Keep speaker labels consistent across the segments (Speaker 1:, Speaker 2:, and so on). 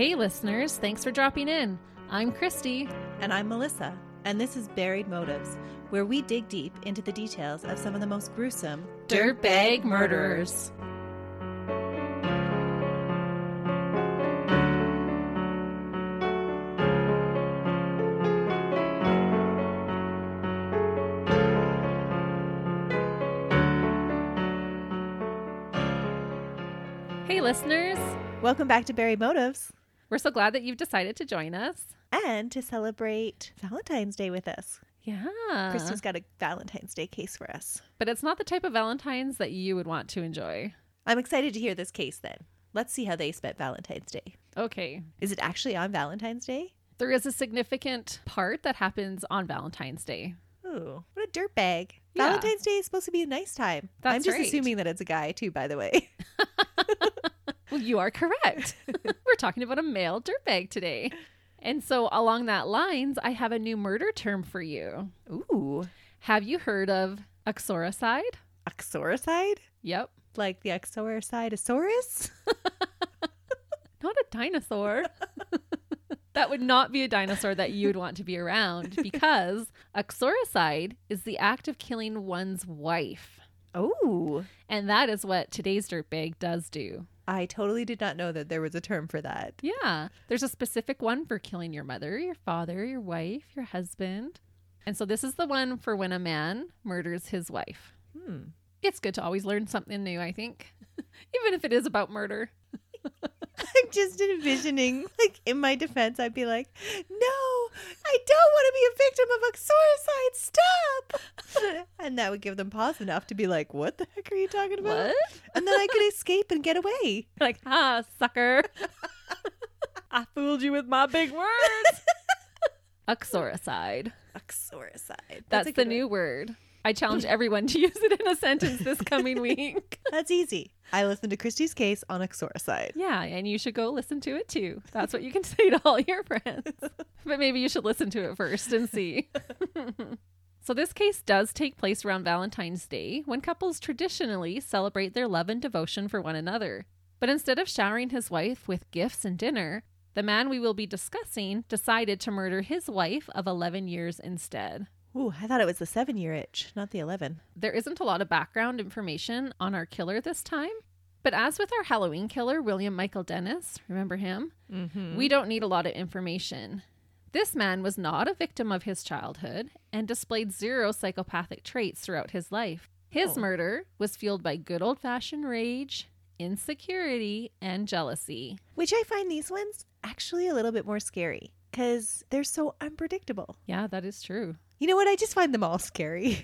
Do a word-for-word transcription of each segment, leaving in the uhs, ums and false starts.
Speaker 1: Hey listeners, thanks for dropping in. I'm Christy.
Speaker 2: And I'm Melissa. And this is Buried Motives, where we dig deep into the details of some of the most gruesome
Speaker 1: dirtbag murderers. Hey listeners.
Speaker 2: Welcome back to Buried Motives.
Speaker 1: We're so glad that you've decided to join us.
Speaker 2: And to celebrate Valentine's Day with us.
Speaker 1: Yeah.
Speaker 2: Christy's got a Valentine's Day case for us.
Speaker 1: But it's not the type of Valentine's that you would want to enjoy.
Speaker 2: I'm excited to hear this case then. Let's see how they spent Valentine's Day.
Speaker 1: Okay.
Speaker 2: Is it actually on Valentine's Day?
Speaker 1: There is a significant part that happens on Valentine's Day.
Speaker 2: Ooh, what a dirtbag.
Speaker 1: Yeah.
Speaker 2: Valentine's Day is supposed to be a nice time.
Speaker 1: That's
Speaker 2: I'm just
Speaker 1: right.
Speaker 2: assuming that it's a guy too, by the way.
Speaker 1: Well, you are correct. We're talking about a male dirtbag today. And so along that lines, I have a new murder term for you.
Speaker 2: Ooh.
Speaker 1: Have you heard of uxoricide?
Speaker 2: Uxoricide?
Speaker 1: Yep.
Speaker 2: Like the Uxoricidosaurus?
Speaker 1: Not a dinosaur. That would not be a dinosaur that you'd want to be around, because uxoricide is the act of killing one's wife.
Speaker 2: Oh.
Speaker 1: And that is what today's dirtbag does do.
Speaker 2: I totally did not know that there was a term for that.
Speaker 1: Yeah. There's a specific one for killing your mother, your father, your wife, your husband. And so this is the one for when a man murders his wife.
Speaker 2: Hmm.
Speaker 1: It's good to always learn something new, I think. Even if it is about murder.
Speaker 2: I'm just envisioning, like, in my defense, I'd be like, no, I don't want to be a victim of uxoricide. Stop. And that would give them pause enough to be like, what the heck are you talking about?
Speaker 1: What?
Speaker 2: And then I could escape and get away.
Speaker 1: Like, ah, sucker. I fooled you with my big words. Uxoricide.
Speaker 2: Uxoricide. That's,
Speaker 1: That's
Speaker 2: a
Speaker 1: the
Speaker 2: good
Speaker 1: new word. I challenge everyone to use it in a sentence this coming week.
Speaker 2: That's easy. I listened to Christy's case on uxoricide.
Speaker 1: Yeah, and you should go listen to it too. That's what you can say to all your friends. But maybe you should listen to it first and see. So this case does take place around Valentine's Day, when couples traditionally celebrate their love and devotion for one another. But instead of showering his wife with gifts and dinner, the man we will be discussing decided to murder his wife of eleven years instead.
Speaker 2: Ooh, I thought it was the seven-year itch, not the eleven.
Speaker 1: There isn't a lot of background information on our killer this time. But as with our Halloween killer, William Michael Dennis, remember him?
Speaker 2: Mm-hmm.
Speaker 1: We don't need a lot of information. This man was not a victim of his childhood and displayed zero psychopathic traits throughout his life. His
Speaker 2: Oh.
Speaker 1: murder was fueled by good old-fashioned rage, insecurity, and jealousy.
Speaker 2: Which I find these ones actually a little bit more scary because they're so unpredictable.
Speaker 1: Yeah, that is true.
Speaker 2: You know what? I just find them all scary.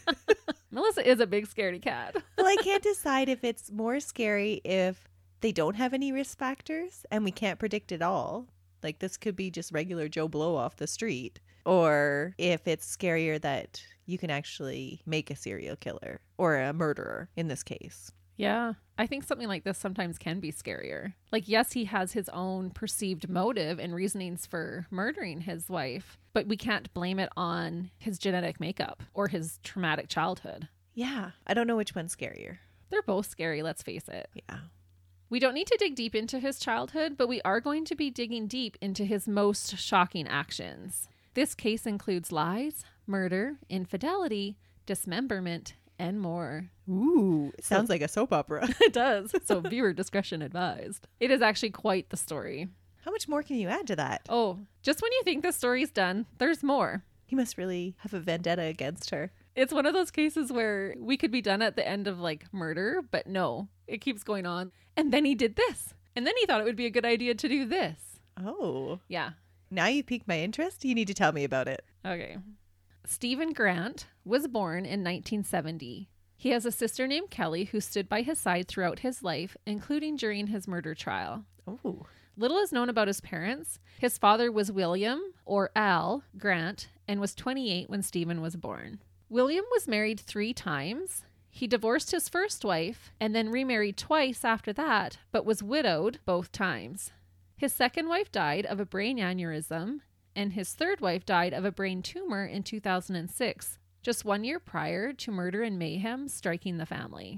Speaker 1: Melissa is a big scaredy cat.
Speaker 2: Well, I can't decide if it's more scary if they don't have any risk factors and we can't predict it all. Like this could be just regular Joe Blow off the street. Or if it's scarier that you can actually make a serial killer or a murderer in this case.
Speaker 1: Yeah, I think something like this sometimes can be scarier. Like, yes, he has his own perceived motive and reasonings for murdering his wife, but we can't blame it on his genetic makeup or his traumatic childhood.
Speaker 2: Yeah, I don't know which one's scarier.
Speaker 1: They're both scary, let's face it.
Speaker 2: Yeah.
Speaker 1: We don't need to dig deep into his childhood, but we are going to be digging deep into his most shocking actions. This case includes lies, murder, infidelity, dismemberment, and more.
Speaker 2: Ooh, it sounds like a soap opera.
Speaker 1: It does. So viewer discretion advised. It is actually quite the story.
Speaker 2: How much more can you add to that?
Speaker 1: Oh, just when you think the story's done, there's more.
Speaker 2: He must really have a vendetta against her.
Speaker 1: It's one of those cases where we could be done at the end of like murder, but no, it keeps going on. And then he did this. And then he thought it would be a good idea to do this.
Speaker 2: Oh.
Speaker 1: Yeah.
Speaker 2: Now you piqued my interest. You need to tell me about it.
Speaker 1: Okay. Stephen Grant was born in nineteen seventy. He has a sister named Kelly who stood by his side throughout his life, including during his murder trial.
Speaker 2: Oh.
Speaker 1: Little is known about his parents. His father was William, or Al, Grant, and was twenty-eight when Stephen was born. William was married three times. He divorced his first wife and then remarried twice after that, but was widowed both times. His second wife died of a brain aneurysm, and his third wife died of a brain tumor in two thousand six, just one year prior to murder and mayhem striking the family.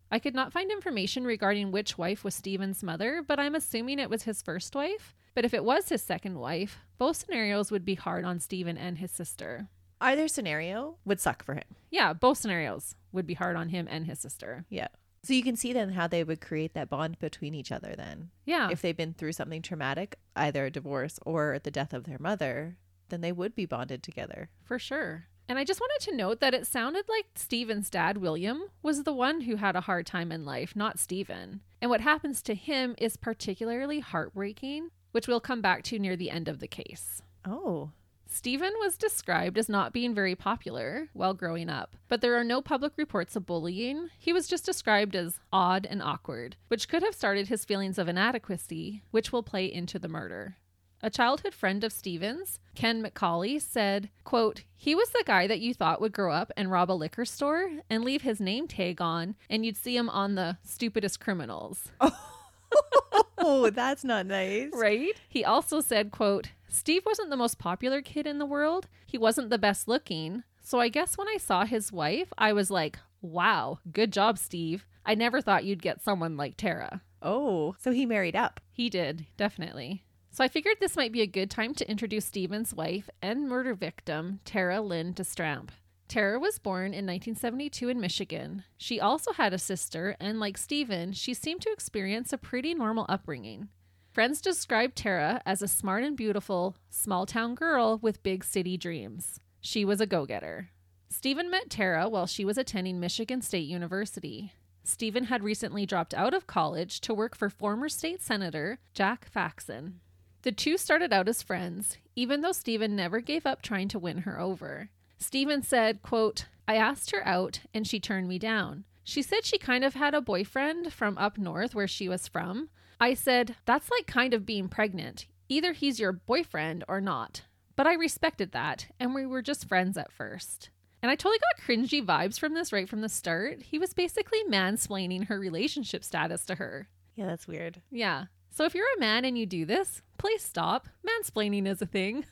Speaker 1: I could not find information regarding which wife was Stephen's mother, but I'm assuming it was his first wife. But if it was his second wife, both scenarios would be hard on Stephen and his sister.
Speaker 2: Either scenario would suck for him.
Speaker 1: Yeah, both scenarios would be hard on him and his sister.
Speaker 2: Yeah. So you can see then how they would create that bond between each other then.
Speaker 1: Yeah.
Speaker 2: If they've been through something traumatic, either a divorce or the death of their mother, then they would be bonded together.
Speaker 1: For sure. And I just wanted to note that it sounded like Stephen's dad, William, was the one who had a hard time in life, not Stephen. And what happens to him is particularly heartbreaking, which we'll come back to near the end of the case.
Speaker 2: Oh.
Speaker 1: Stephen was described as not being very popular while growing up, but there are no public reports of bullying. He was just described as odd and awkward, which could have started his feelings of inadequacy, which will play into the murder. A childhood friend of Stephen's, Ken McCauley, said, quote, "He was the guy that you thought would grow up and rob a liquor store and leave his name tag on, and you'd see him on the stupidest criminals."
Speaker 2: Oh, that's not nice.
Speaker 1: Right? He also said, quote, "Steve wasn't the most popular kid in the world. He wasn't the best looking. So I guess when I saw his wife, I was like, wow, good job, Steve. I never thought you'd get someone like Tara."
Speaker 2: Oh, so he married up.
Speaker 1: He did, definitely. So I figured this might be a good time to introduce Stephen's wife and murder victim, Tara Lynn DeStramp. Tara was born in nineteen seventy-two in Michigan. She also had a sister, and like Stephen, she seemed to experience a pretty normal upbringing. Friends described Tara as a smart and beautiful, small-town girl with big city dreams. She was a go-getter. Stephen met Tara while she was attending Michigan State University. Stephen had recently dropped out of college to work for former state senator Jack Faxon. The two started out as friends, even though Stephen never gave up trying to win her over. Stephen said, quote, "I asked her out and she turned me down. She said she kind of had a boyfriend from up north where she was from. I said, that's like kind of being pregnant. Either he's your boyfriend or not. But I respected that, and we were just friends at first." And I totally got cringy vibes from this right from the start. He was basically mansplaining her relationship status to her.
Speaker 2: Yeah, that's weird.
Speaker 1: Yeah. So if you're a man and you do this, please stop. Mansplaining is a thing.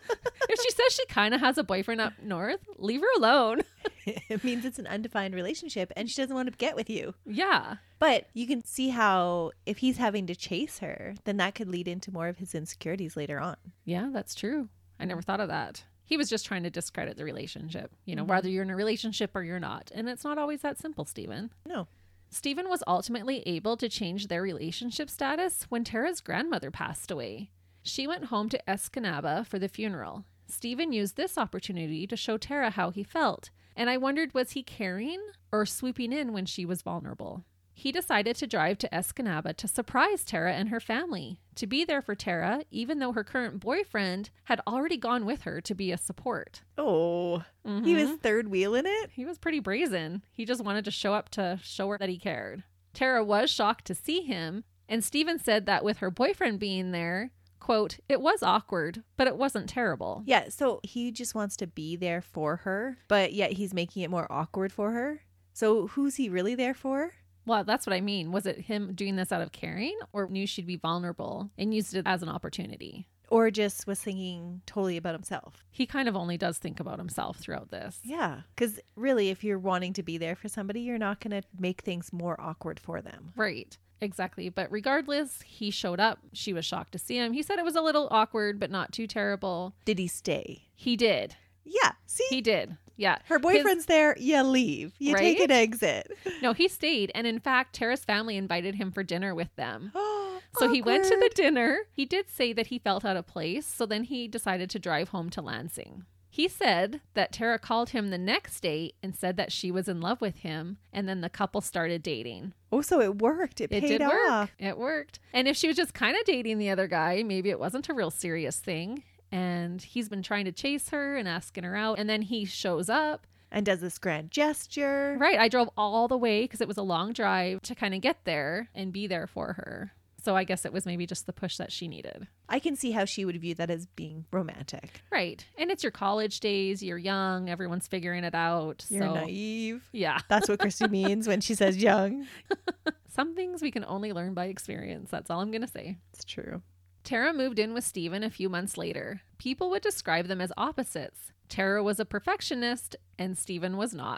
Speaker 1: If she says she kind of has a boyfriend up north, leave her alone.
Speaker 2: It means it's an undefined relationship and she doesn't want to get with you.
Speaker 1: Yeah.
Speaker 2: But you can see how if he's having to chase her, then that could lead into more of his insecurities later on.
Speaker 1: Yeah, that's true. I never thought of that. He was just trying to discredit the relationship, you know,
Speaker 2: Mm-hmm.
Speaker 1: whether you're in a relationship or you're not. And it's not always that simple, Stephen.
Speaker 2: No.
Speaker 1: Stephen was ultimately able to change their relationship status when Tara's grandmother passed away. She went home to Escanaba for the funeral. Stephen used this opportunity to show Tara how he felt, and I wondered, was he caring or swooping in when she was vulnerable? He decided to drive to Escanaba to surprise Tara and her family, to be there for Tara, even though her current boyfriend had already gone with her to be a support.
Speaker 2: Oh,
Speaker 1: Mhm.
Speaker 2: he was third wheeling it?
Speaker 1: He was pretty brazen. He just wanted to show up to show her that he cared. Tara was shocked to see him, and Stephen said that with her boyfriend being there, quote, "It was awkward, but it wasn't terrible."
Speaker 2: Yeah, so he just wants to be there for her, but yet he's making it more awkward for her. So who's he really there for?
Speaker 1: Well, that's what I mean. Was it him doing this out of caring, or knew she'd be vulnerable and used it as an opportunity?
Speaker 2: Or just was thinking totally about himself?
Speaker 1: He kind of only does think about himself throughout this.
Speaker 2: Yeah, because really, if you're wanting to be there for somebody, you're not going to make things more awkward for them.
Speaker 1: Right. Exactly. But regardless, he showed up. She was shocked to see him. He said it was a little awkward, but not too terrible.
Speaker 2: Did he stay?
Speaker 1: He did.
Speaker 2: Yeah, see?
Speaker 1: He did. Yeah.
Speaker 2: Her boyfriend's there, you leave. You take an
Speaker 1: Right?
Speaker 2: exit.
Speaker 1: No, he stayed. And in fact, Tara's family invited him for dinner with them.
Speaker 2: Oh,
Speaker 1: So he went to the
Speaker 2: awkward.
Speaker 1: dinner. He did say that he felt out of place. So then he decided to drive home to Lansing. He said that Tara called him the next day and said that she was in love with him. And then the couple started dating.
Speaker 2: Oh, so it worked. It,
Speaker 1: It
Speaker 2: paid
Speaker 1: did
Speaker 2: off.
Speaker 1: work. It worked. And if she was just kind of dating the other guy, maybe it wasn't a real serious thing. And he's been trying to chase her and asking her out. And then he shows up.
Speaker 2: And does this grand gesture.
Speaker 1: Right. I drove all the way because it was a long drive to kind of get there and be there for her. So I guess it was maybe just the push that she needed.
Speaker 2: I can see how she would view that as being romantic.
Speaker 1: Right. And it's your college days. You're young. Everyone's figuring it out.
Speaker 2: You're
Speaker 1: so,
Speaker 2: naive.
Speaker 1: Yeah.
Speaker 2: That's what Christy means when she says young.
Speaker 1: Some things we can only learn by experience. That's all I'm going to say.
Speaker 2: It's true.
Speaker 1: Tara moved in with Stephen a few months later. People would describe them as opposites. Tara was a perfectionist and Stephen was not.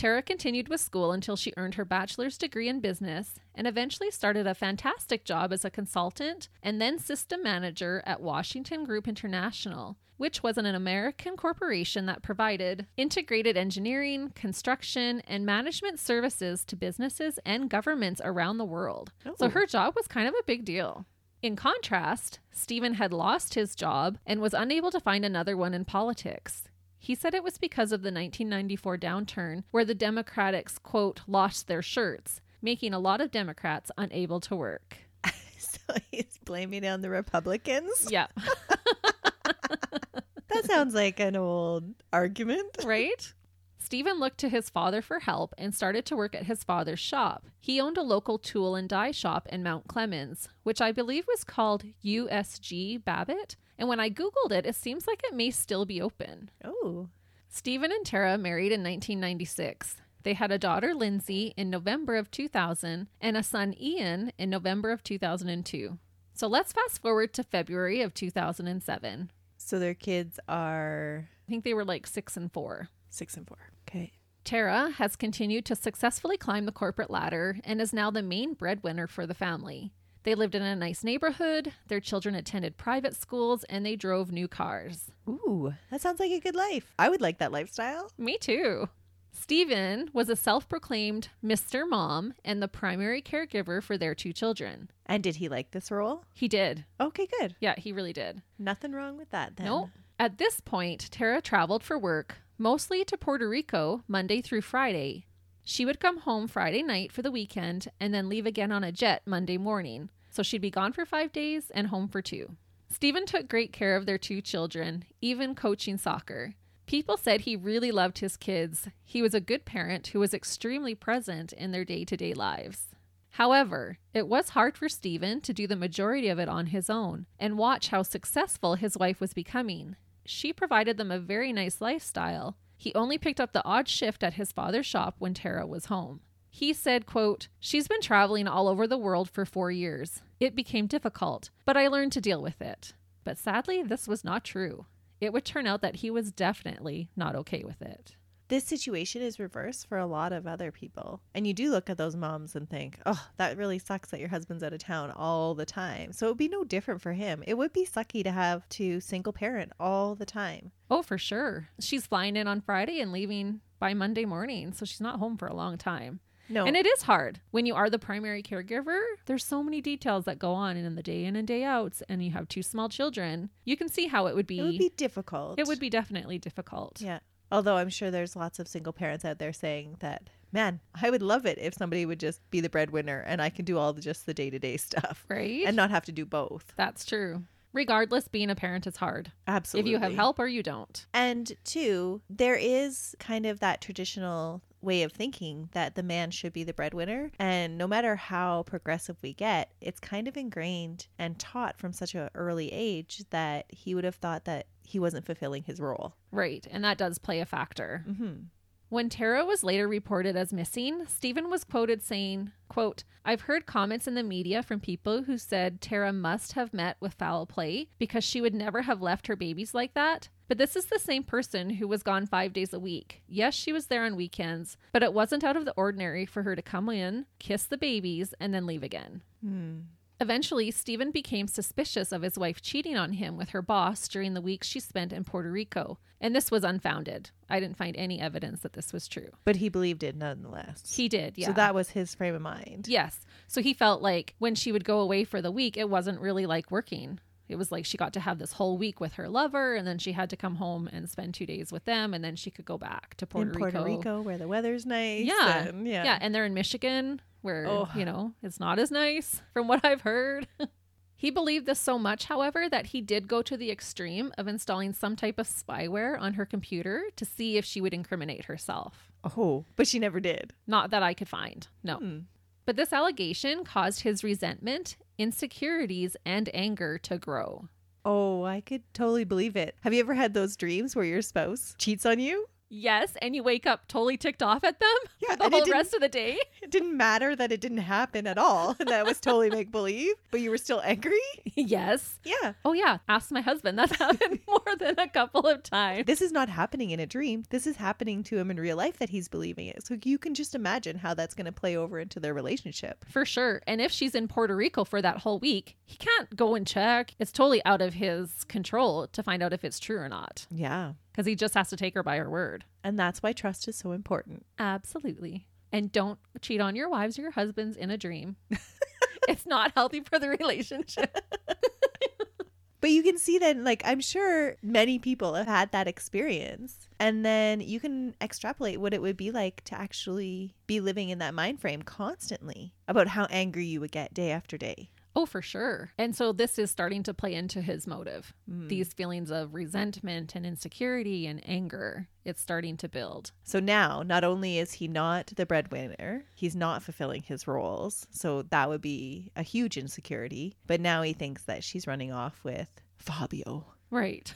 Speaker 1: Tara continued with school until she earned her bachelor's degree in business and eventually started a fantastic job as a consultant and then system manager at Washington Group International, which was an American corporation that provided integrated engineering, construction, and management services to businesses and governments around the world.
Speaker 2: Oh.
Speaker 1: So her job was kind of a big deal. In contrast, Stephen had lost his job and was unable to find another one in politics. He said it was because of the nineteen ninety-four downturn where the Democrats, quote, lost their shirts, making a lot of Democrats unable to work.
Speaker 2: So he's blaming it on the Republicans?
Speaker 1: Yeah.
Speaker 2: That sounds like an old argument.
Speaker 1: Right? Stephen looked to his father for help and started to work at his father's shop. He owned a local tool and die shop in Mount Clemens, which I believe was called U S G Babbitt. And when I Googled it, it seems like it may still be open.
Speaker 2: Oh.
Speaker 1: Stephen and Tara married in nineteen ninety-six. They had a daughter, Lindsay, in November of two thousand and a son, Ian, in November of two thousand two. So let's fast forward to February of two thousand seven.
Speaker 2: So their kids are
Speaker 1: I think they were like six and four.
Speaker 2: six and four. Okay.
Speaker 1: Tara has continued to successfully climb the corporate ladder and is now the main breadwinner for the family. They lived in a nice neighborhood, their children attended private schools, and they drove new cars.
Speaker 2: Ooh, that sounds like a good life. I would like that lifestyle.
Speaker 1: Me too. Stephen was a self-proclaimed Mister Mom and the primary caregiver for their two children.
Speaker 2: And did he like this role?
Speaker 1: He did.
Speaker 2: Okay, good.
Speaker 1: Yeah, he really did.
Speaker 2: Nothing wrong with that then.
Speaker 1: Nope. At this point, Tara traveled for work, mostly to Puerto Rico, Monday through Friday. She would come home Friday night for the weekend and then leave again on a jet Monday morning. So she'd be gone for five days and home for two. Stephen took great care of their two children, even coaching soccer. People said he really loved his kids. He was a good parent who was extremely present in their day-to-day lives. However, it was hard for Stephen to do the majority of it on his own and watch how successful his wife was becoming. She provided them a very nice lifestyle. He only picked up the odd shift at his father's shop when Tara was home. He said, quote, "She's been traveling all over the world for four years. It became difficult, but I learned to deal with it." But sadly, this was not true. It would turn out that he was definitely not okay with it.
Speaker 2: This situation is reversed for a lot of other people. And you do look at those moms and think, oh, that really sucks that your husband's out of town all the time. So it would be no different for him. It would be sucky to have to single parent all the time.
Speaker 1: Oh, for sure. She's flying in on Friday and leaving by Monday morning, so she's not home for a long time.
Speaker 2: No.
Speaker 1: And it is hard. When you are the primary caregiver, there's so many details that go on in the day in and day outs, and you have two small children. You can see how it would be.
Speaker 2: It would be difficult.
Speaker 1: It would be definitely difficult.
Speaker 2: Yeah. Although I'm sure there's lots of single parents out there saying that, man, I would love it if somebody would just be the breadwinner and I can do all the, just the day-to-day stuff.
Speaker 1: Right?
Speaker 2: And not have to do both.
Speaker 1: That's true. Regardless, being a parent is hard.
Speaker 2: Absolutely.
Speaker 1: If you have help or you don't.
Speaker 2: And two, there is kind of that traditional way of thinking that the man should be the breadwinner. And no matter how progressive we get, it's kind of ingrained and taught from such an early age that he would have thought that he wasn't fulfilling his role.
Speaker 1: Right. And that does play a factor.
Speaker 2: Mm-hmm.
Speaker 1: When Tara was later reported as missing, Stephen was quoted saying, quote, "I've heard comments in the media from people who said Tara must have met with foul play because she would never have left her babies like that. But this is the same person who was gone five days a week. Yes, she was there on weekends, but it wasn't out of the ordinary for her to come in, kiss the babies, and then leave again."
Speaker 2: Hmm.
Speaker 1: Eventually, Stephen became suspicious of his wife cheating on him with her boss during the weeks she spent in Puerto Rico. And this was unfounded. I didn't find any evidence that this was true.
Speaker 2: But he believed it nonetheless.
Speaker 1: He did, yeah.
Speaker 2: So that was his frame of mind.
Speaker 1: Yes. So he felt like when she would go away for the week, it wasn't really like working. It was like she got to have this whole week with her lover, and then she had to come home and spend two days with them, and then she could go back to Puerto
Speaker 2: in Puerto
Speaker 1: Rico.
Speaker 2: Rico, where the weather's nice.
Speaker 1: Yeah.
Speaker 2: And, yeah.
Speaker 1: Yeah. And they're in Michigan, where,
Speaker 2: Oh.
Speaker 1: you know, it's not as nice from what I've heard. He believed this so much, however, that he did go to the extreme of installing some type of spyware on her computer to see if she would incriminate herself.
Speaker 2: Oh, but she never did.
Speaker 1: Not that I could find. No.
Speaker 2: Hmm.
Speaker 1: But this allegation caused his resentment, insecurities, and anger to grow.
Speaker 2: Oh, I could totally believe it. Have you ever had those dreams where your spouse cheats on you?
Speaker 1: Yes, and you wake up totally ticked off at them
Speaker 2: Yeah,
Speaker 1: for the
Speaker 2: and it
Speaker 1: whole
Speaker 2: didn't-
Speaker 1: rest of the day.
Speaker 2: It didn't matter that it didn't happen at all. And that was totally make believe, but you were still angry?
Speaker 1: Yes.
Speaker 2: Yeah.
Speaker 1: Oh yeah, ask my husband. That's happened more than a couple of times.
Speaker 2: This is not happening in a dream. This is happening to him in real life that he's believing it. So you can just imagine how that's going to play over into their relationship.
Speaker 1: For sure. And if she's in Puerto Rico for that whole week, he can't go and check. It's totally out of his control to find out if it's true or not.
Speaker 2: Yeah.
Speaker 1: Because he just has to take her by her word.
Speaker 2: And that's why trust is so important.
Speaker 1: Absolutely. And don't cheat on your wives or your husbands in a dream. It's not healthy for the relationship.
Speaker 2: But you can see that, like, I'm sure many people have had that experience. And then you can extrapolate what it would be like to actually be living in that mind frame constantly about how angry you would get day after day.
Speaker 1: Oh, for sure. And so this is starting to play into his motive.
Speaker 2: Mm.
Speaker 1: These feelings of resentment and insecurity and anger, it's starting to build.
Speaker 2: So now, not only is he not the breadwinner, he's not fulfilling his roles. So that would be a huge insecurity. But now he thinks that she's running off with Fabio.
Speaker 1: Right.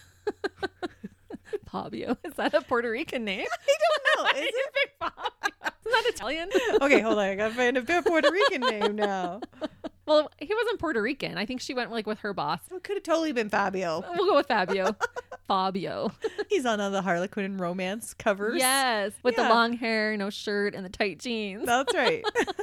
Speaker 1: Fabio. Is that a Puerto Rican name?
Speaker 2: I don't know. Is it?
Speaker 1: Fabio. Is that Italian?
Speaker 2: Okay, hold on. I gotta find a Puerto Rican name now.
Speaker 1: Well, he wasn't Puerto Rican. I think she went like with her boss.
Speaker 2: It could have totally been Fabio.
Speaker 1: We'll go with Fabio. Fabio.
Speaker 2: He's on all the Harlequin romance covers.
Speaker 1: Yes. With
Speaker 2: Yeah.
Speaker 1: the long hair, no shirt, and the tight jeans.
Speaker 2: That's right.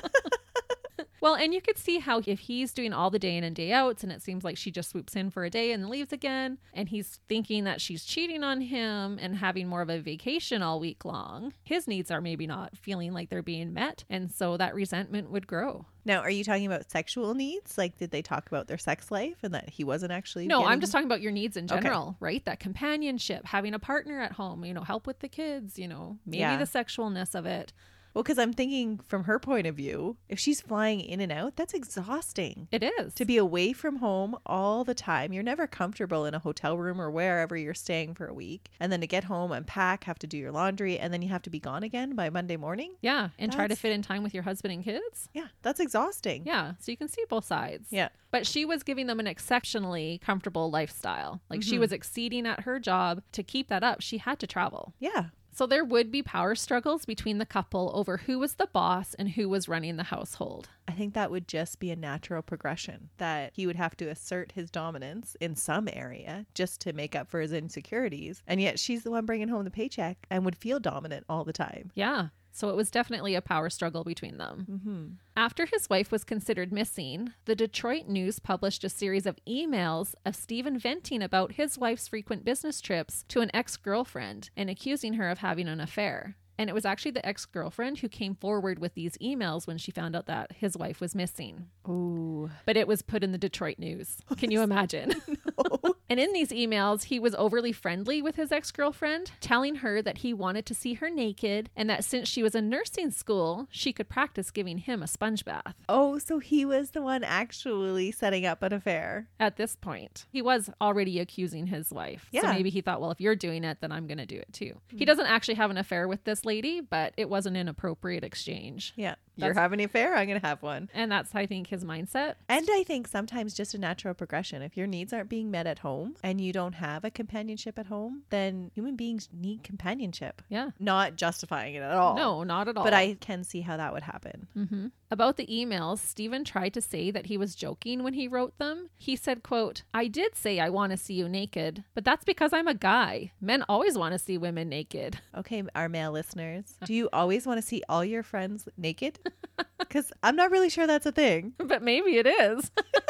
Speaker 1: Well, and you could see how if he's doing all the day in and day outs and it seems like she just swoops in for a day and leaves again, and he's thinking that she's cheating on him and having more of a vacation all week long, his needs are maybe not feeling like they're being met. And so that resentment would grow.
Speaker 2: Now, are you talking about sexual needs? Like, did they talk about their sex life and that he wasn't actually
Speaker 1: No, I'm
Speaker 2: getting-
Speaker 1: just talking about your needs in
Speaker 2: Okay.
Speaker 1: general, right? That companionship, having a partner at home, you know, help with the kids, you know, maybe
Speaker 2: Yeah.
Speaker 1: the sexualness of it.
Speaker 2: Well, because I'm thinking from her point of view, if she's flying in and out, that's exhausting.
Speaker 1: It is.
Speaker 2: To be away from home all the time. You're never comfortable in a hotel room or wherever you're staying for a week. And then to get home, unpack, have to do your laundry, and then you have to be gone again by Monday morning.
Speaker 1: Yeah. And try to
Speaker 2: That's-
Speaker 1: fit in time with your husband and kids.
Speaker 2: Yeah, that's exhausting.
Speaker 1: Yeah. So you can see both sides.
Speaker 2: Yeah.
Speaker 1: But she was giving them an exceptionally comfortable lifestyle. Like she
Speaker 2: Mhm.
Speaker 1: was exceeding at her job. To keep that up, she had to travel.
Speaker 2: Yeah.
Speaker 1: So there would be power struggles between the couple over who was the boss and who was running the household.
Speaker 2: I think that would just be a natural progression, that he would have to assert his dominance in some area just to make up for his insecurities. And yet she's the one bringing home the paycheck and would feel dominant all the time.
Speaker 1: Yeah. So it was definitely a power struggle between them.
Speaker 2: Mm-hmm.
Speaker 1: After his wife was considered missing, the Detroit News published a series of emails of Stephen venting about his wife's frequent business trips to an ex-girlfriend and accusing her of having an affair. And it was actually the ex-girlfriend who came forward with these emails when she found out that his wife was missing.
Speaker 2: Ooh.
Speaker 1: But it was put in the Detroit News. Can you imagine? And in these emails, he was overly friendly with his ex-girlfriend, telling her that he wanted to see her naked and that since she was in nursing school, she could practice giving him a sponge bath.
Speaker 2: Oh, so he was the one actually setting up an affair.
Speaker 1: At this point, he was already accusing his wife. So
Speaker 2: Yeah.
Speaker 1: maybe he thought, well, if you're doing it, then I'm going to do it too. He doesn't actually have an affair with this lady, but it was an inappropriate exchange.
Speaker 2: Yeah. You're
Speaker 1: That's-
Speaker 2: having an affair, I'm going to have one.
Speaker 1: And that's, I think, his mindset.
Speaker 2: And I think sometimes just a natural progression. If your needs aren't being met at home and you don't have a companionship at home, then human beings need companionship.
Speaker 1: Yeah.
Speaker 2: Not justifying it at all.
Speaker 1: No, not at all.
Speaker 2: But I can see how that would happen.
Speaker 1: Mm-hmm. About the emails, Stephen tried to say that he was joking when he wrote them. He said, quote, "I did say I want to see you naked, but that's because I'm a guy. Men always want to see women naked."
Speaker 2: Okay, our male listeners, do you always want to see all your friends naked? Because I'm not really sure that's a thing.
Speaker 1: But maybe it is.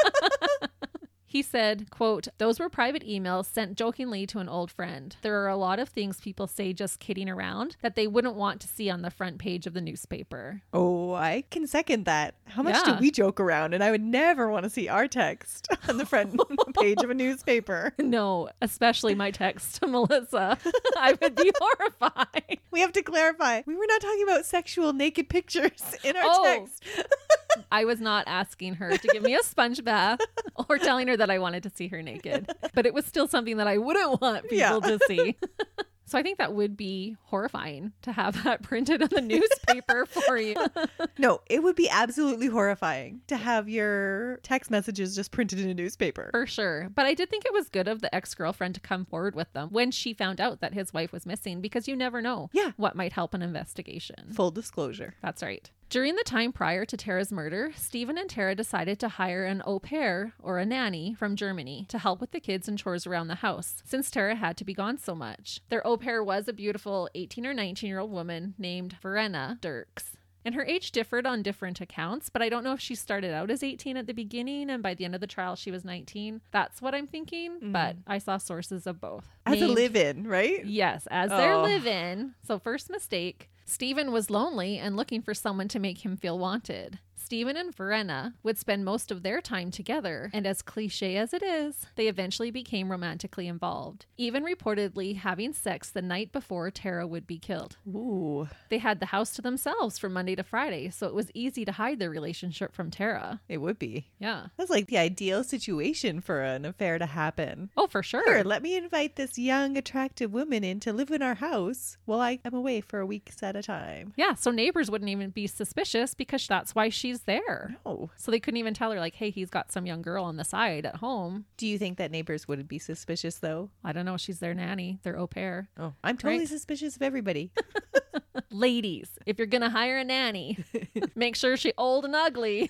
Speaker 1: He said, quote, "Those were private emails sent jokingly to an old friend. There are a lot of things people say just kidding around that they wouldn't want to see on the front page of the newspaper."
Speaker 2: Oh, I can second that. How much
Speaker 1: Yeah.
Speaker 2: do we joke around? And I would never want to see our text on the front page of a newspaper.
Speaker 1: No, especially my text to Melissa. I would be horrified.
Speaker 2: We have to clarify. We were not talking about sexual naked pictures in our
Speaker 1: Oh.
Speaker 2: text.
Speaker 1: I was not asking her to give me a sponge bath or telling her that I wanted to see her naked, but it was still something that I wouldn't want people
Speaker 2: Yeah.
Speaker 1: to see. So I think that would be horrifying to have that printed on the newspaper for you.
Speaker 2: No, it would be absolutely horrifying to have your text messages just printed in a newspaper.
Speaker 1: For sure. But I did think it was good of the ex-girlfriend to come forward with them when she found out that his wife was missing, because you never know
Speaker 2: Yeah.
Speaker 1: what might help an investigation.
Speaker 2: Full disclosure.
Speaker 1: That's right. During the time prior to Tara's murder, Stephen and Tara decided to hire an au pair, or a nanny, from Germany to help with the kids and chores around the house, since Tara had to be gone so much. Their au pair was a beautiful eighteen or nineteen year old woman named Verena Dirks. And her age differed on different accounts, but I don't know if she started out as eighteen at the beginning and by the end of the trial she was nineteen. That's what I'm thinking,
Speaker 2: Mm.
Speaker 1: but I saw sources of both.
Speaker 2: As a
Speaker 1: Named-
Speaker 2: live-in, right?
Speaker 1: Yes, as their
Speaker 2: Oh.
Speaker 1: live-in. So first mistake. Stephen was lonely and looking for someone to make him feel wanted. Stephen and Verena would spend most of their time together, and as cliche as it is, they eventually became romantically involved, even reportedly having sex the night before Tara would be killed.
Speaker 2: Ooh,
Speaker 1: They had the house to themselves from Monday to Friday, so it was easy to hide their relationship from Tara.
Speaker 2: it would be.
Speaker 1: Yeah.
Speaker 2: That's like the ideal situation for an affair to happen.
Speaker 1: Oh, for sure.
Speaker 2: Here, let me invite this young, attractive woman in to live in our house while I am away for a week at a time.
Speaker 1: Yeah, so neighbors wouldn't even be suspicious because that's why she's there.
Speaker 2: No.
Speaker 1: So they couldn't even tell her, like, hey, he's got some young girl on the side at home.
Speaker 2: Do you think that neighbors wouldn't be suspicious, though?
Speaker 1: I don't know. She's their nanny, their au pair.
Speaker 2: Oh, I'm totally
Speaker 1: Right.
Speaker 2: suspicious of everybody.
Speaker 1: Ladies, if you're going to hire a nanny, make sure she's old and ugly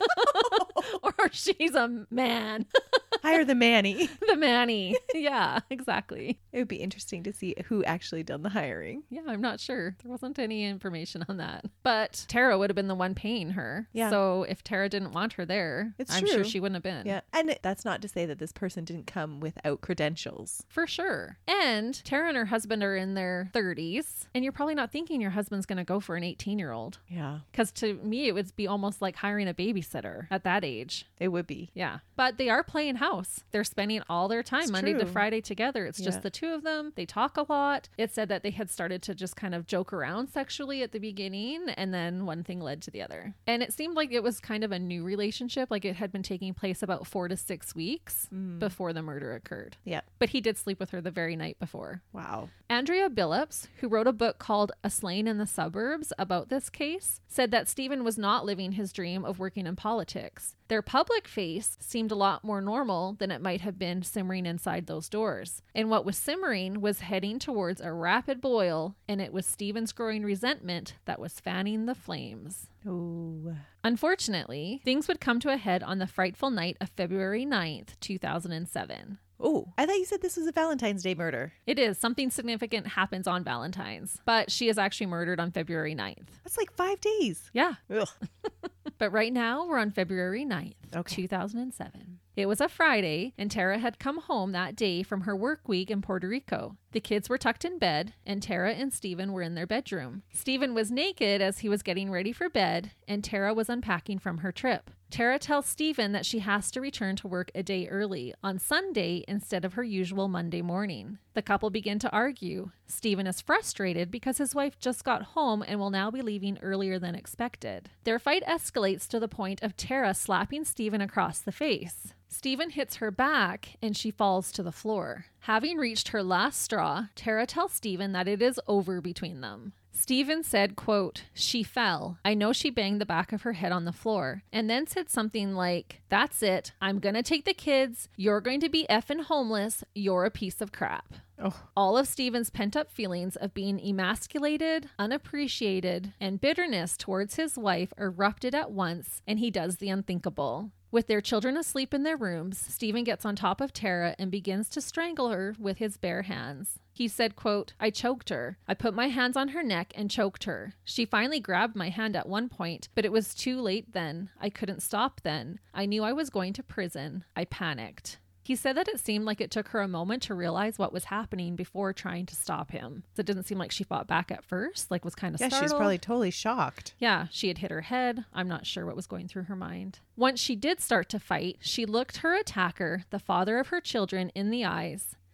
Speaker 1: or she's a man.
Speaker 2: Hire the Manny.
Speaker 1: The Manny. Yeah, exactly.
Speaker 2: It would be interesting to see who actually done the hiring.
Speaker 1: Yeah, I'm not sure. There wasn't any information on that. But Tara would have been the one paying her.
Speaker 2: Yeah.
Speaker 1: So if Tara didn't want her there,
Speaker 2: It's
Speaker 1: I'm
Speaker 2: true.
Speaker 1: sure she wouldn't have been.
Speaker 2: Yeah. And that's not to say that this person didn't come without credentials.
Speaker 1: For sure. And Tara and her husband are in their thirties. And you're probably not thinking your husband's going to go for an eighteen year old.
Speaker 2: Yeah,
Speaker 1: Because to me, it would be almost like hiring a babysitter at that age.
Speaker 2: it would be.
Speaker 1: Yeah. But they are playing house. They're spending all their time
Speaker 2: It's
Speaker 1: Monday to
Speaker 2: true.
Speaker 1: Friday together. It's
Speaker 2: Yeah.
Speaker 1: just the two of them. They talk a lot. It said that they had started to just kind of joke around sexually at the beginning, and then one thing led to the other. And it seemed like it was kind of a new relationship. Like it had been taking place about four to six weeks
Speaker 2: Mm.
Speaker 1: before the murder occurred.
Speaker 2: Yeah.
Speaker 1: But he did sleep with her the very night before.
Speaker 2: Wow.
Speaker 1: Andrea Billups, who wrote a book called A Slain in the Suburbs about this case, said that Stephen was not living his dream of working in politics. Their public face seemed a lot more normal than it might have been simmering inside those doors. And what was simmering was heading towards a rapid boil, and it was Stephen's growing resentment that was fanning the flames.
Speaker 2: Oh.
Speaker 1: Unfortunately, things would come to a head on the frightful night of February ninth, two thousand seven.
Speaker 2: Oh, I thought you said this was a Valentine's Day murder.
Speaker 1: It is. Something significant happens on Valentine's, but she is actually murdered on February ninth.
Speaker 2: That's like five days.
Speaker 1: Yeah.
Speaker 2: Ugh.
Speaker 1: But right now we're on February ninth,
Speaker 2: Okay.
Speaker 1: two thousand seven. It was a Friday, and Tara had come home that day from her work week in Puerto Rico. The kids were tucked in bed, and Tara and Stephen were in their bedroom. Stephen was naked as he was getting ready for bed, and Tara was unpacking from her trip. Tara tells Stephen that she has to return to work a day early, on Sunday instead of her usual Monday morning. The couple begin to argue. Stephen is frustrated because his wife just got home and will now be leaving earlier than expected. Their fight escalates to the point of Tara slapping Stephen across the face. Stephen hits her back and she falls to the floor. Having reached her last straw, Tara tells Stephen that it is over between them. Stephen said, quote, "She fell. I know she banged the back of her head on the floor," and then said something like, "That's it. I'm gonna take the kids. You're going to be effing homeless. You're a piece of crap."
Speaker 2: Oh.
Speaker 1: All of Stephen's pent-up feelings of being emasculated, unappreciated, and bitterness towards his wife erupted at once, and he does the unthinkable. With their children asleep in their rooms, Stephen gets on top of Tara and begins to strangle her with his bare hands. He said, quote, "I choked her. I put my hands on her neck and choked her. She finally grabbed my hand at one point, but it was too late then. I couldn't stop then. I knew I was going to prison. I panicked." He said that it seemed like it took her a moment to realize what was happening before trying to stop him. So it didn't seem like she fought back at first, like was kind of
Speaker 2: Yeah,
Speaker 1: startled.
Speaker 2: she's probably totally shocked.
Speaker 1: Yeah, she had hit her head. I'm not sure what was going through her mind. Once she did start to fight, she looked her attacker, the father of her children, in the eyes.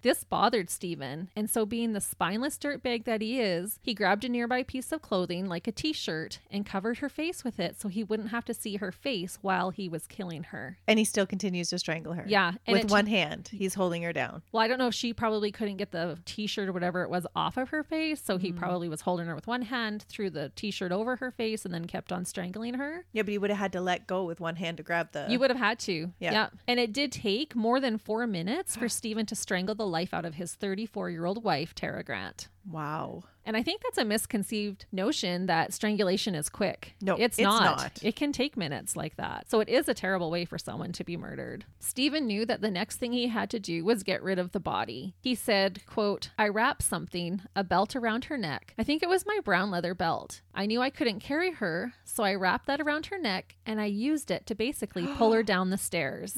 Speaker 1: This bothered Stephen, and so being the spineless dirtbag that he is, he grabbed a nearby piece of clothing, like a t-shirt, and covered her face with it so he wouldn't have to see her face while he was killing her.
Speaker 2: And he still continues to strangle her.
Speaker 1: Yeah. And
Speaker 2: With
Speaker 1: it-
Speaker 2: one hand. He's holding her down.
Speaker 1: Well, I don't know if she probably couldn't get the t-shirt or whatever it was off of her face, so he
Speaker 2: Mm.
Speaker 1: probably was holding her with one hand, threw the t-shirt over her face, and then kept on strangling her.
Speaker 2: Yeah, but he would have had to let go with one hand to grab the...
Speaker 1: You would have had to.
Speaker 2: Yeah.
Speaker 1: Yeah. And it did take more than four minutes for Stephen to strangle the life out of his thirty-four-year-old wife, Tara Grant.
Speaker 2: Wow.
Speaker 1: And I think that's a misconceived notion that strangulation is quick.
Speaker 2: No,
Speaker 1: it's,
Speaker 2: it's
Speaker 1: not.
Speaker 2: not.
Speaker 1: It can take minutes like that. So it is a terrible way for someone to be murdered. Stephen knew that the next thing he had to do was get rid of the body. He said, quote, I wrapped something, a belt around her neck. I think it was my brown leather belt. I knew I couldn't carry her, so I wrapped that around her neck and I used it to basically pull her down the stairs.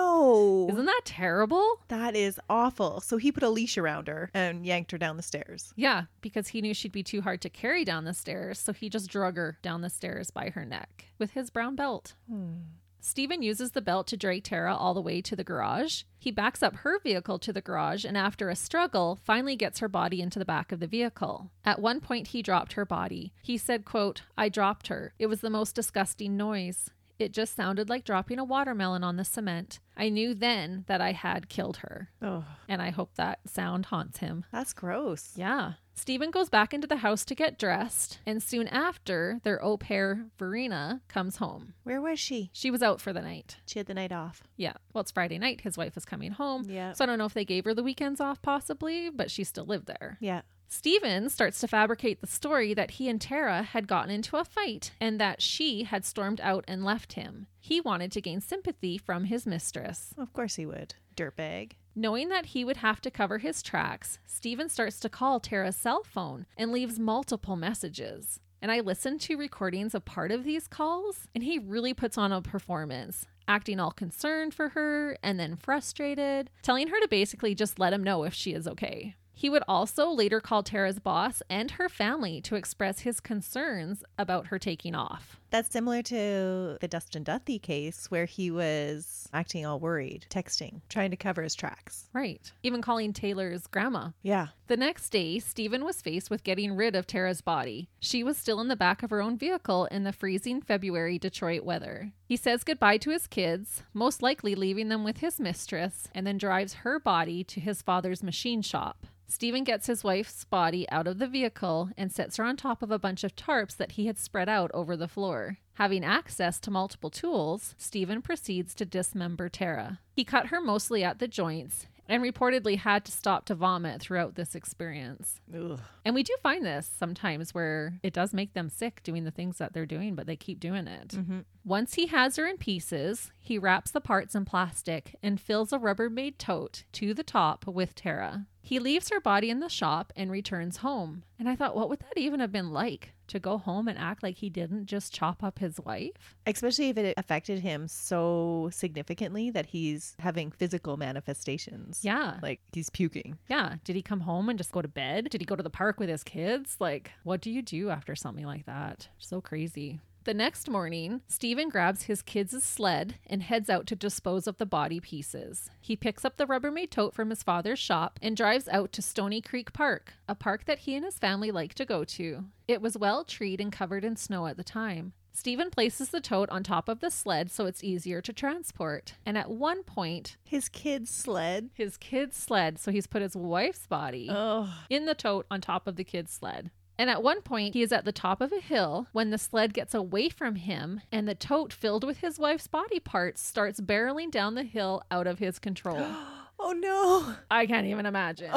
Speaker 2: No.
Speaker 1: Isn't that terrible?
Speaker 2: That is awful. So he put a leash around her and yanked her down the stairs.
Speaker 1: Yeah, because he knew she'd be too hard to carry down the stairs, so he just drug her down the stairs by her neck with his brown belt.
Speaker 2: Hmm.
Speaker 1: Stephen uses the belt to drag Tara all the way to the garage. He backs up her vehicle to the garage and after a struggle, finally gets her body into the back of the vehicle. At one point, he dropped her body. He said, quote, I dropped her. It was the most disgusting noise. It just sounded like dropping a watermelon on the cement. I knew then that I had killed her.
Speaker 2: Oh,
Speaker 1: And I hope that sound haunts him.
Speaker 2: that's gross.
Speaker 1: Yeah. Stephen goes back into the house to get dressed, and soon after, their au pair, Verena, comes home.
Speaker 2: Where was she?
Speaker 1: She was out for the night.
Speaker 2: She had the night off.
Speaker 1: Yeah. Well, it's Friday night. His wife is coming home.
Speaker 2: Yeah.
Speaker 1: So I don't know if they gave her the weekends off, possibly, but she still lived there.
Speaker 2: Yeah.
Speaker 1: Stephen starts to fabricate the story that he and Tara had gotten into a fight and that she had stormed out and left him. He wanted to gain sympathy from his mistress.
Speaker 2: Of course he would. Dirtbag.
Speaker 1: Knowing that he would have to cover his tracks, Stephen starts to call Tara's cell phone and leaves multiple messages. And I listened to recordings of part of these calls, and he really puts on a performance, acting all concerned for her and then frustrated, telling her to basically just let him know if she is okay. He would also later call Tara's boss and her family to express his concerns about her taking off.
Speaker 2: That's similar to the Dustin Duthie case where he was acting all worried, texting, trying to cover his tracks.
Speaker 1: Right. Even calling Taylor's grandma.
Speaker 2: Yeah.
Speaker 1: The next day, Stephen was faced with getting rid of Tara's body. She was still in the back of her own vehicle in the freezing February Detroit weather. He says goodbye to his kids, most likely leaving them with his mistress, and then drives her body to his father's machine shop. Stephen gets his wife's body out of the vehicle and sets her on top of a bunch of tarps that he had spread out over the floor. Having access to multiple tools, Stephen proceeds to dismember Tara. He cut her mostly at the joints and reportedly had to stop to vomit throughout this experience.
Speaker 2: Ugh.
Speaker 1: And we do find this sometimes where it does make them sick doing the things that they're doing, but they keep doing it.
Speaker 2: Mm-hmm.
Speaker 1: Once he has her in pieces, he wraps the parts in plastic and fills a Rubbermaid tote to the top with Tara. He leaves her body in the shop and returns home. And I thought, what would that even have been like? To go home and act like he didn't just chop up his wife?
Speaker 2: Especially if it affected him so significantly that he's having physical manifestations.
Speaker 1: Yeah.
Speaker 2: Like he's puking.
Speaker 1: Yeah. Did he come home and just go to bed? Did he go to the park with his kids? Like, what do you do after something like that? So crazy. The next morning, Stephen grabs his kids' sled and heads out to dispose of the body pieces. He picks up the Rubbermaid tote from his father's shop and drives out to Stony Creek Park, a park that he and his family like to go to. It was well treed and covered in snow at the time. Stephen places the tote on top of the sled so it's easier to transport. And at one point,
Speaker 2: His kid's sled.
Speaker 1: his kid's sled, so he's put his wife's body
Speaker 2: Oh.
Speaker 1: in the tote on top of the kid's sled. And at one point, he is at the top of a hill when the sled gets away from him and the tote filled with his wife's body parts starts barreling down the hill out of his control.
Speaker 2: Oh no.
Speaker 1: I can't even imagine.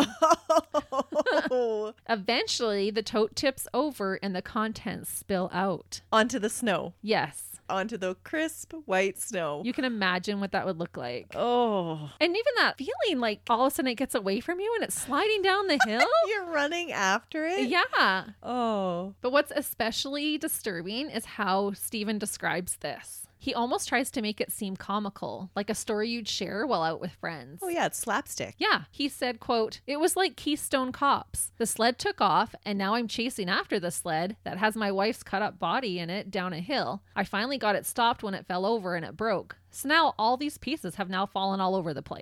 Speaker 2: Oh.
Speaker 1: Eventually, the tote tips over and the contents spill out.
Speaker 2: Onto the snow.
Speaker 1: Yes,
Speaker 2: Onto the crisp white snow.
Speaker 1: you can imagine what that would look like.
Speaker 2: Oh.
Speaker 1: And even that feeling like all of a sudden it gets away from you and it's sliding down the hill.
Speaker 2: You're running after it?
Speaker 1: Yeah.
Speaker 2: Oh.
Speaker 1: But what's especially disturbing is how Stephen describes this. He almost tries to make it seem comical, like a story you'd share while out with friends.
Speaker 2: Oh yeah, it's slapstick.
Speaker 1: Yeah, he said, quote, "It was like Keystone Cops. The sled took off, and now I'm chasing after the sled that has my wife's cut up body in it down a hill. I finally got it stopped when it fell over and it broke. So now all these pieces have now fallen all over the place."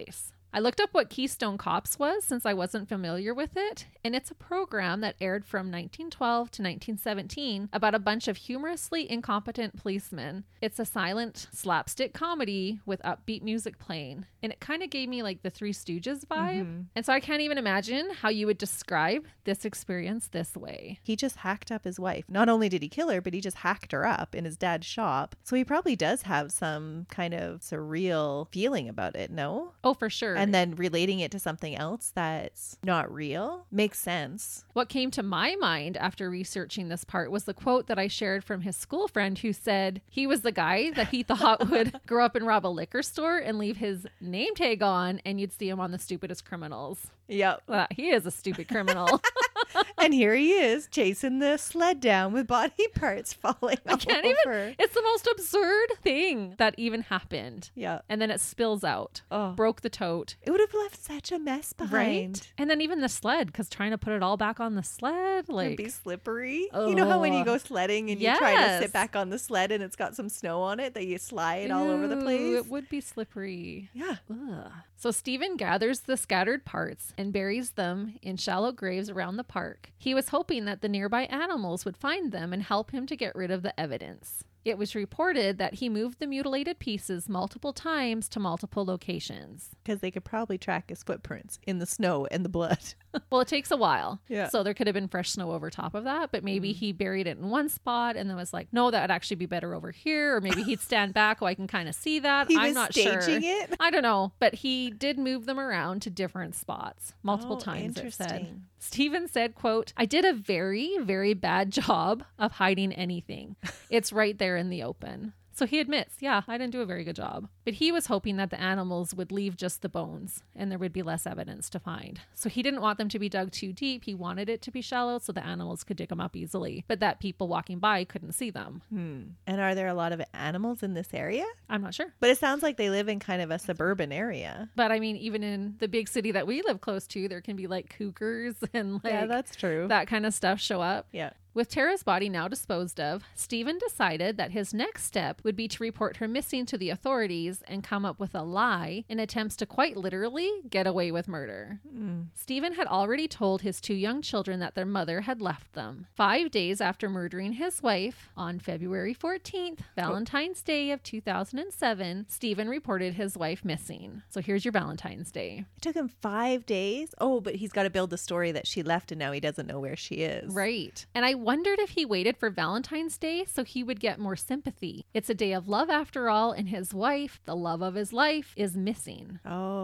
Speaker 1: I looked up what Keystone Cops was since I wasn't familiar with it, and it's a program that aired from nineteen twelve to nineteen seventeen about a bunch of humorously incompetent policemen. It's a silent slapstick comedy with upbeat music playing, and it kind of gave me like the Three Stooges vibe. Mm-hmm. And so I can't even imagine how you would describe this experience this way.
Speaker 2: He just hacked up his wife. Not only did he kill her, but he just hacked her up in his dad's shop. So he probably does have some kind of surreal feeling about it, no?
Speaker 1: Oh, for sure.
Speaker 2: And then relating it to something else that's not real makes sense.
Speaker 1: What came to my mind after researching this part was the quote that I shared from his school friend who said he was the guy that he thought would grow up and rob a liquor store and leave his name tag on, and you'd see him on The Stupidest Criminals.
Speaker 2: Yep.
Speaker 1: Well, he is a stupid criminal.
Speaker 2: And here he is chasing the sled down with body parts falling
Speaker 1: I
Speaker 2: all
Speaker 1: can't
Speaker 2: over.
Speaker 1: even. It's the most absurd thing that even happened.
Speaker 2: Yeah.
Speaker 1: And then it spills out.
Speaker 2: Oh.
Speaker 1: Broke the tote.
Speaker 2: It would have left such a mess behind.
Speaker 1: Right? And then even the sled, because trying to put it all back on the sled, like...
Speaker 2: It'd be slippery. Oh. You know how when you go sledding and you
Speaker 1: yes.
Speaker 2: try to sit back on the sled and it's got some snow on it that you slide
Speaker 1: Ooh,
Speaker 2: all over the place?
Speaker 1: It would be slippery.
Speaker 2: Yeah.
Speaker 1: Ugh. So Stephen gathers the scattered parts and buries them in shallow graves around the park. He was hoping that the nearby animals would find them and help him to get rid of the evidence. It was reported that he moved the mutilated pieces multiple times to multiple locations.
Speaker 2: Because they could probably track his footprints in the snow and the blood.
Speaker 1: Well, it takes a while.
Speaker 2: Yeah.
Speaker 1: So there could have been fresh snow over top of that, but maybe mm. he buried it in one spot and then was like, no, that would actually be better over here. Or maybe he'd stand back so I can kind of see that.
Speaker 2: He
Speaker 1: I'm
Speaker 2: was
Speaker 1: not
Speaker 2: staging
Speaker 1: sure.
Speaker 2: it?
Speaker 1: I don't know. But he did move them around to different spots multiple
Speaker 2: oh,
Speaker 1: times, it said.
Speaker 2: Interesting.
Speaker 1: Stephen said, quote, I did a very, very bad job of hiding anything. It's right there in the open. So he admits, yeah, I didn't do a very good job. But he was hoping that the animals would leave just the bones and there would be less evidence to find. So he didn't want them to be dug too deep. He wanted it to be shallow so the animals could dig them up easily, but that people walking by couldn't see them.
Speaker 2: Hmm. And are there a lot of animals in this area?
Speaker 1: I'm not sure.
Speaker 2: But it sounds like they live in kind of a suburban area.
Speaker 1: But I mean, even in the big city that we live close to, there can be like cougars and like
Speaker 2: yeah, that's true.
Speaker 1: that kind of stuff show up.
Speaker 2: Yeah.
Speaker 1: With Tara's body now disposed of, Stephen decided that his next step would be to report her missing to the authorities and come up with a lie in attempts to quite literally get away with murder.
Speaker 2: Mm.
Speaker 1: Stephen had already told his two young children that their mother had left them. Five days after murdering his wife, on February fourteenth, Valentine's Day of two thousand seven, Stephen reported his wife missing. So here's your Valentine's Day.
Speaker 2: It took him five days? Oh, but he's got to build the story that she left and now he doesn't know where she is.
Speaker 1: Right. And I wondered if he waited for Valentine's Day so he would get more sympathy. It's a day of love after all, and his wife, the love of his life, is missing.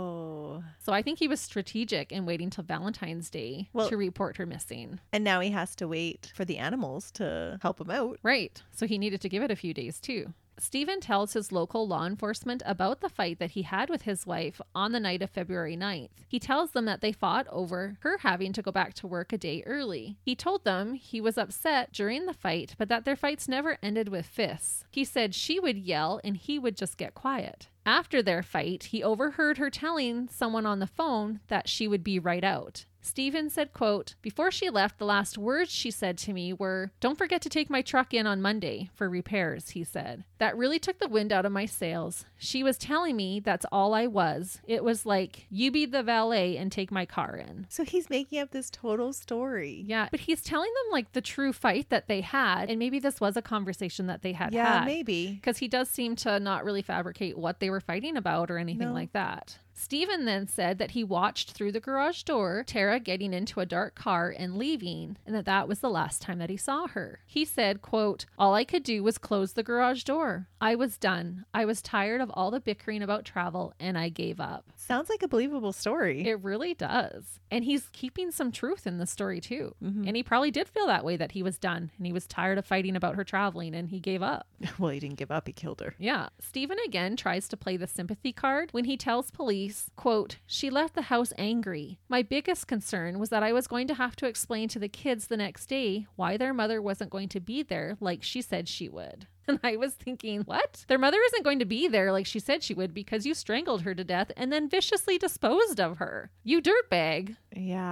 Speaker 2: Oh.
Speaker 1: So I think he was strategic in waiting till Valentine's Day
Speaker 2: well,
Speaker 1: to report her missing.
Speaker 2: And now he has to wait for the animals to help him out.
Speaker 1: Right. So he needed to give it a few days too. Stephen tells his local law enforcement about the fight that he had with his wife on the night of February ninth. He tells them that they fought over her having to go back to work a day early. He told them he was upset during the fight, but that their fights never ended with fists. He said she would yell and he would just get quiet. After their fight, he overheard her telling someone on the phone that she would be right out. Stephen said, quote, before she left, the last words she said to me were, don't forget to take my truck in on Monday for repairs, he said. That really took the wind out of my sails. She was telling me that's all I was. It was like, you be the valet and take my car in.
Speaker 2: So he's making up this total story.
Speaker 1: Yeah, but he's telling them like the true fight that they had. And maybe this was a conversation that they had
Speaker 2: yeah,
Speaker 1: had.
Speaker 2: maybe.
Speaker 1: Because he does seem to not really fabricate what they were fighting about or anything
Speaker 2: No.
Speaker 1: like that. Stephen then said that he watched through the garage door Tara getting into a dark car and leaving, and that that was the last time that he saw her. He said, quote, all I could do was close the garage door. I was done. I was tired of all the bickering about travel, and I gave up.
Speaker 2: Sounds like a believable story.
Speaker 1: It really does. And he's keeping some truth in the story too.
Speaker 2: Mm-hmm.
Speaker 1: And he probably did feel that way, that he was done and he was tired of fighting about her traveling and he gave up.
Speaker 2: Well, he didn't give up. He killed her.
Speaker 1: Yeah. Stephen again tries to play the sympathy card when he tells police, quote, she left the house angry. My biggest concern was that I was going to have to explain to the kids the next day why their mother wasn't going to be there like she said she would. And I was thinking, what? Their mother isn't going to be there like she said she would because you strangled her to death and then viciously disposed of her. You dirtbag.
Speaker 2: Yeah.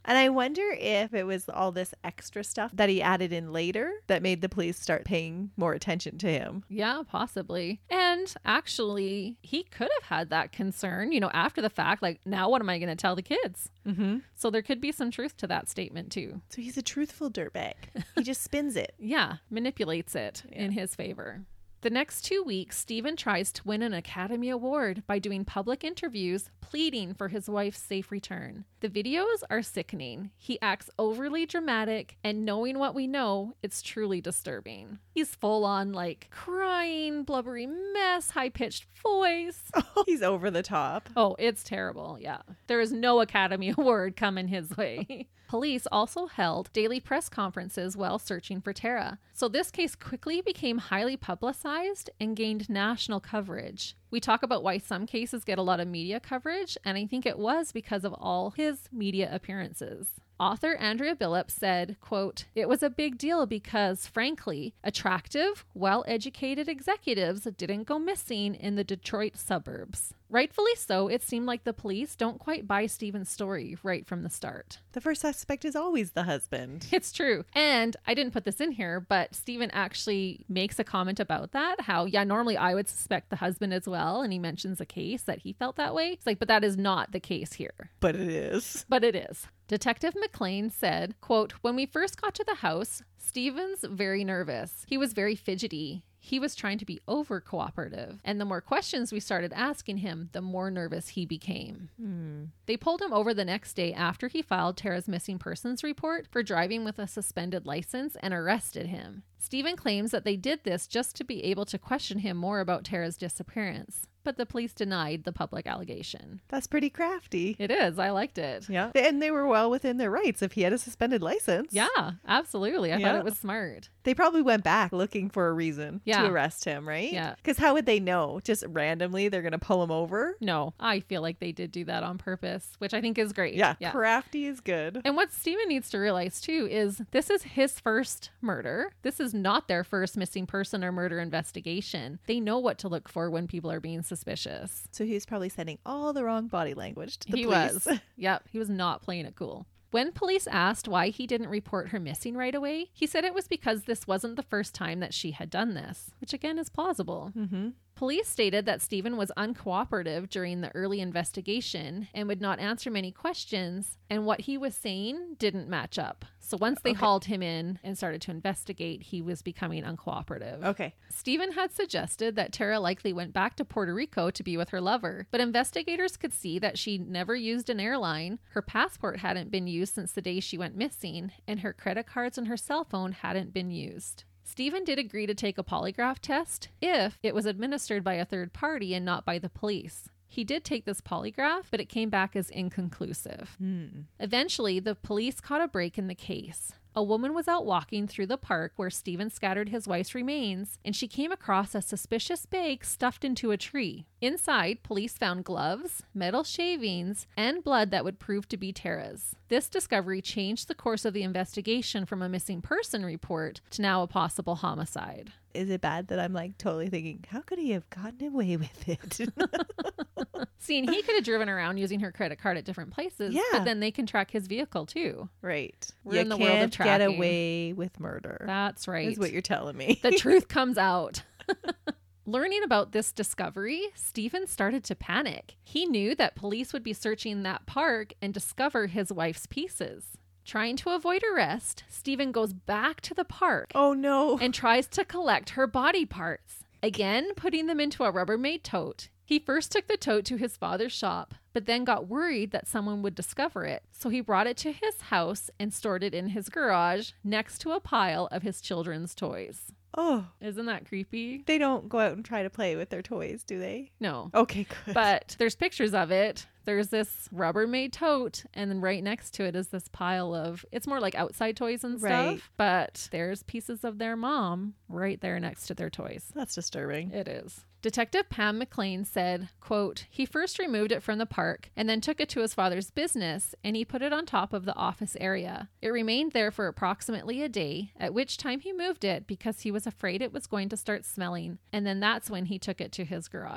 Speaker 2: And I wonder if it was all this extra stuff that he added in later that made the police start paying more attention to him.
Speaker 1: Yeah, possibly. And actually, he could have had that concern, you know, after the fact, like, now what am I going to tell the kids?
Speaker 2: Mm-hmm.
Speaker 1: So there could be some truth to that statement too.
Speaker 2: So he's a truthful dirtbag. He just spins it.
Speaker 1: Yeah, manipulates it
Speaker 2: Yeah.
Speaker 1: in his favor. The next two weeks, Stephen tries to win an Academy Award by doing public interviews pleading for his wife's safe return. The videos are sickening. He acts overly dramatic, and knowing what we know, it's truly disturbing. He's full on like crying, blubbery mess, high-pitched voice.
Speaker 2: He's over the top.
Speaker 1: Oh, it's terrible. Yeah. There is no Academy Award coming his way. Police also held daily press conferences while searching for Tara. So this case quickly became highly publicized and gained national coverage. We talk about why some cases get a lot of media coverage, and I think it was because of all his media appearances. Author Andrea Billups said, quote, "It was a big deal because, frankly, attractive, well-educated executives didn't go missing in the Detroit suburbs. Rightfully so, it seemed like the police don't quite buy Stephen's story right from the start."
Speaker 2: The first suspect is always the husband.
Speaker 1: It's true. And I didn't put this in here, but Stephen actually makes a comment about that. How, yeah, normally I would suspect the husband as well. And he mentions a case that he felt that way. It's like, but that is not the case here.
Speaker 2: But it is.
Speaker 1: But it is. Detective McLean said, quote, "When we first got to the house, Stephen's very nervous. He was very fidgety. He was trying to be over cooperative. And the more questions we started asking him, the more nervous he became."
Speaker 2: Hmm.
Speaker 1: They pulled him over the next day after he filed Tara's missing persons report for driving with a suspended license and arrested him. Stephen claims that they did this just to be able to question him more about Tara's disappearance, but the police denied the public allegation.
Speaker 2: That's pretty crafty.
Speaker 1: It is. I liked it.
Speaker 2: Yeah. And they were well within their rights if he had a suspended license.
Speaker 1: Yeah, absolutely. I
Speaker 2: Yeah.
Speaker 1: thought it was smart.
Speaker 2: They probably went back looking for a reason
Speaker 1: Yeah.
Speaker 2: to arrest him, right?
Speaker 1: Yeah.
Speaker 2: Because how would they know? Just randomly they're going to pull him over?
Speaker 1: No, I feel like they did do that on purpose, which I think is great.
Speaker 2: Yeah. Crafty is good.
Speaker 1: And what Stephen needs to realize too is this is his first murder. This is not their first missing person or murder investigation. They know what to look for when people are being suspicious.
Speaker 2: So he was probably sending all the wrong body language to the
Speaker 1: He
Speaker 2: police.
Speaker 1: was. Yep. He was not playing it cool. When police asked why he didn't report her missing right away, he said it was because this wasn't the first time that she had done this, which again is plausible.
Speaker 2: Mm-hmm.
Speaker 1: Police stated that Stephen was uncooperative during the early investigation and would not answer many questions, and what he was saying didn't match up. So once they
Speaker 2: Okay.
Speaker 1: hauled him in and started to investigate, he was becoming uncooperative.
Speaker 2: Okay.
Speaker 1: Stephen had suggested that Tara likely went back to Puerto Rico to be with her lover, but investigators could see that she never used an airline, her passport hadn't been used since the day she went missing, and her credit cards and her cell phone hadn't been used. Stephen did agree to take a polygraph test if it was administered by a third party and not by the police. He did take this polygraph, but it came back as inconclusive.
Speaker 2: Hmm.
Speaker 1: Eventually, the police caught a break in the case. A woman was out walking through the park where Stephen scattered his wife's remains, and she came across a suspicious bag stuffed into a tree. Inside, police found gloves, metal shavings, and blood that would prove to be Tara's. This discovery changed the course of the investigation from a missing person report to now a possible homicide.
Speaker 2: Is it bad that I'm like totally thinking, how could he have gotten away with it?
Speaker 1: See, and he could have driven around using her credit card at different places,
Speaker 2: Yeah.
Speaker 1: but then they can track his vehicle too.
Speaker 2: Right.
Speaker 1: We're
Speaker 2: you
Speaker 1: in the
Speaker 2: can't
Speaker 1: world of
Speaker 2: get
Speaker 1: tracking.
Speaker 2: away with murder.
Speaker 1: That's right.
Speaker 2: Is what you're telling me.
Speaker 1: The truth comes out. Learning about this discovery, Stephen started to panic. He knew that police would be searching that park and discover his wife's pieces. Trying to avoid arrest, Stephen goes back to the park
Speaker 2: Oh no.
Speaker 1: and tries to collect her body parts, again putting them into a Rubbermaid tote. He first took the tote to his father's shop, but then got worried that someone would discover it. So he brought it to his house and stored it in his garage next to a pile of his children's toys.
Speaker 2: Oh,
Speaker 1: Isn't that creepy?
Speaker 2: they don't go out and try to play with their toys, do they?
Speaker 1: No.
Speaker 2: Okay, good.
Speaker 1: But there's pictures of it. There's this Rubbermaid tote, and then right next to it is this pile of, it's more like outside toys and stuff,
Speaker 2: Right.
Speaker 1: but there's pieces of their mom right there next to their toys.
Speaker 2: That's disturbing.
Speaker 1: It is. Detective Pam McLean said, quote, "He first removed it from the park and then took it to his father's business, and he put it on top of the office area. It remained there for approximately a day, at which time he moved it because he was afraid it was going to start smelling, and then that's when he took it to his garage."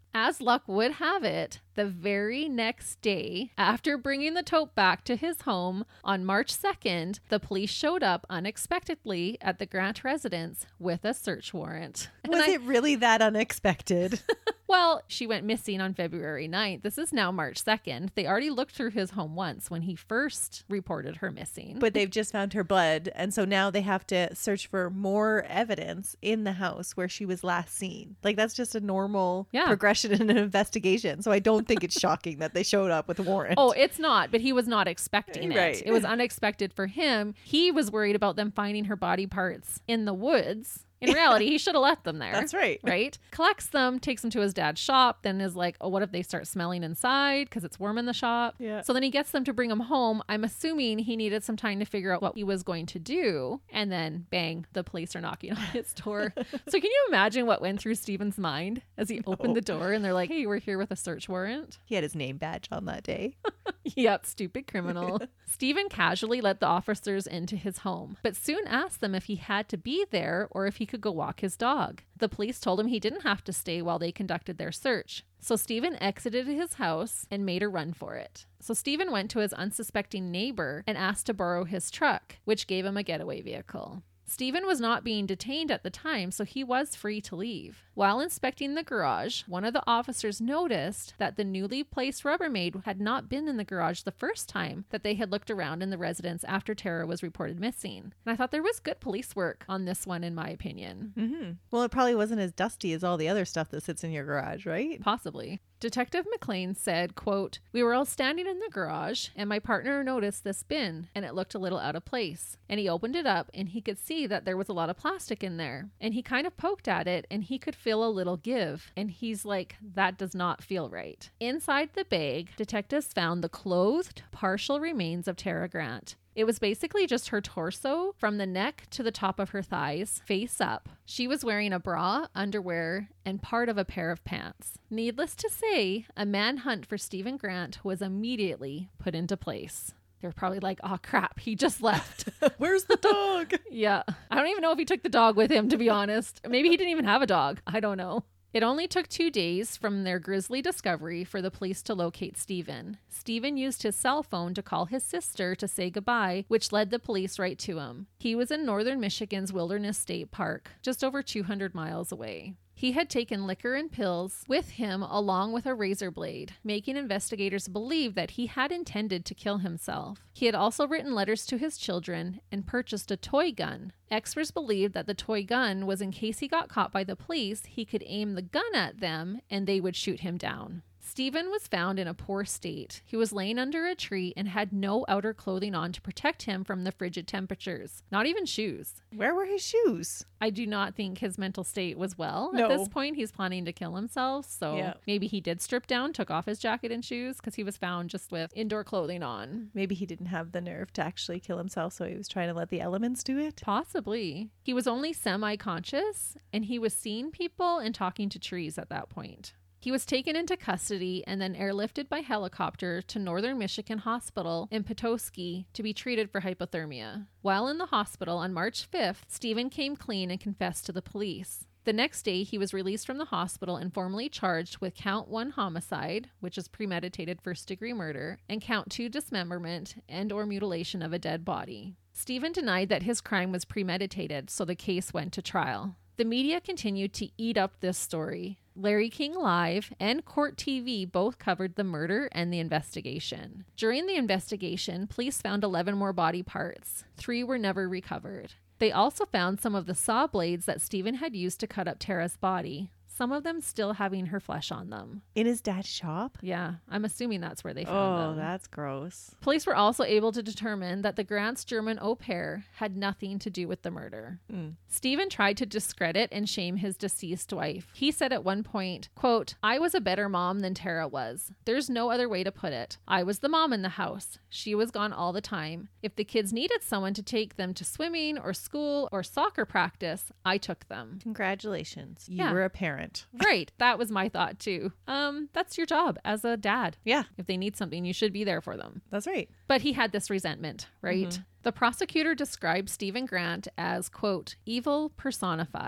Speaker 1: As luck would have it, the very next day, after bringing the tote back to his home on March second, the police showed up unexpectedly at the Grant residence with a search warrant.
Speaker 2: Was
Speaker 1: And I-
Speaker 2: it really that unexpected?
Speaker 1: Well, she went missing on February ninth. This is now March second. They already looked through his home once when he first reported her missing.
Speaker 2: But they've just found her blood. And so now they have to search for more evidence in the house where she was last seen. Like, that's just a normal
Speaker 1: Yeah.
Speaker 2: progression in an investigation. So I don't think it's shocking that they showed up with a warrant.
Speaker 1: Oh, it's not, but he was not expecting it.
Speaker 2: Right.
Speaker 1: It was unexpected for him. He was worried about them finding her body parts in the woods. In reality, he should have left them there.
Speaker 2: That's right.
Speaker 1: Right? Collects them, takes them to his dad's shop, then is like, oh, what if they start smelling inside because it's warm in the shop?
Speaker 2: Yeah.
Speaker 1: So then he gets them to bring him home. I'm assuming he needed some time to figure out what he was going to do. And then bang, the police are knocking on his door. So can you imagine what went through Stephen's mind as he opened the door and they're like, hey, we're here with a search warrant?
Speaker 2: He had his name badge on that day.
Speaker 1: Yep, stupid criminal. Stephen casually let the officers into his home, but soon asked them if he had to be there or if he could go walk his dog. The police told him he didn't have to stay while they conducted their search. So Stephen exited his house and made a run for it. So Stephen went to his unsuspecting neighbor and asked to borrow his truck, which gave him a getaway vehicle. Stephen was not being detained at the time, so he was free to leave. While inspecting the garage, one of the officers noticed that the newly placed Rubbermaid had not been in the garage the first time that they had looked around in the residence after Tara was reported missing. And I thought there was good police work on this one, in my opinion.
Speaker 2: Mm-hmm. Well, it probably wasn't as dusty as all the other stuff that sits in your garage, right?
Speaker 1: Possibly. Detective McLean said, quote, "We were all standing in the garage and my partner noticed this bin and it looked a little out of place. And he opened it up and he could see that there was a lot of plastic in there. And he kind of poked at it and he could feel a little give. And he's like, that does not feel right." Inside the bag, detectives found the clothed, partial remains of Tara Grant. It was basically just her torso from the neck to the top of her thighs, face up. She was wearing a bra, underwear, and part of a pair of pants. Needless to say, a manhunt for Stephen Grant was immediately put into place. They're probably like, oh crap, he just left.
Speaker 2: Where's the dog?
Speaker 1: Yeah. I don't even know if he took the dog with him, to be honest. Maybe he didn't even have a dog. I don't know. It only took two days from their grisly discovery for the police to locate Stephen. Stephen used his cell phone to call his sister to say goodbye, which led the police right to him. He was in northern Michigan's Wilderness State Park, just over two hundred miles away. He had taken liquor and pills with him along with a razor blade, making investigators believe that he had intended to kill himself. He had also written letters to his children and purchased a toy gun. Experts believed that the toy gun was in case he got caught by the police, he could aim the gun at them and they would shoot him down. Stephen was found in a poor state. He was laying under a tree and had no outer clothing on to protect him from the frigid temperatures, not even shoes.
Speaker 2: Where were his shoes?
Speaker 1: I do not think his mental state was well.
Speaker 2: No.
Speaker 1: At this point, he's planning to kill himself. So
Speaker 2: Yeah.
Speaker 1: maybe he did strip down, took off his jacket and shoes because he was found just with indoor clothing on.
Speaker 2: Maybe he didn't have the nerve to actually kill himself, so he was trying to let the elements do it.
Speaker 1: Possibly. He was only semi-conscious and he was seeing people and talking to trees at that point. He was taken into custody and then airlifted by helicopter to Northern Michigan Hospital in Petoskey to be treated for hypothermia. While in the hospital on March fifth, Stephen came clean and confessed to the police. The next day, he was released from the hospital and formally charged with count one homicide, which is premeditated first-degree murder, and count two dismemberment and or mutilation of a dead body. Stephen denied that his crime was premeditated, so the case went to trial. The media continued to eat up this story. Larry King Live and Court T V both covered the murder and the investigation. During the investigation, police found eleven more body parts. Three were never recovered. They also found some of the saw blades that Stephen had used to cut up Tara's body, some of them still having her flesh on them.
Speaker 2: In his dad's shop?
Speaker 1: Yeah, I'm assuming that's where they found
Speaker 2: Oh,
Speaker 1: them.
Speaker 2: that's gross.
Speaker 1: Police were also able to determine that the Grant's German au pair had nothing to do with the murder.
Speaker 2: Mm.
Speaker 1: Stephen tried to discredit and shame his deceased wife. He said at one point, quote, "I was a better mom than Tara was. There's no other way to put it. I was the mom in the house. She was gone all the time. If the kids needed someone to take them to swimming or school or soccer practice, I took them."
Speaker 2: Congratulations. You
Speaker 1: Yeah.
Speaker 2: were a parent.
Speaker 1: Right. That was my thought too. Um, that's your job as a dad.
Speaker 2: Yeah,
Speaker 1: If they need something, you should be there for them.
Speaker 2: that's right.
Speaker 1: But he had this resentment, right?
Speaker 2: Mhm.
Speaker 1: The prosecutor described Stephen Grant as, quote, evil personified.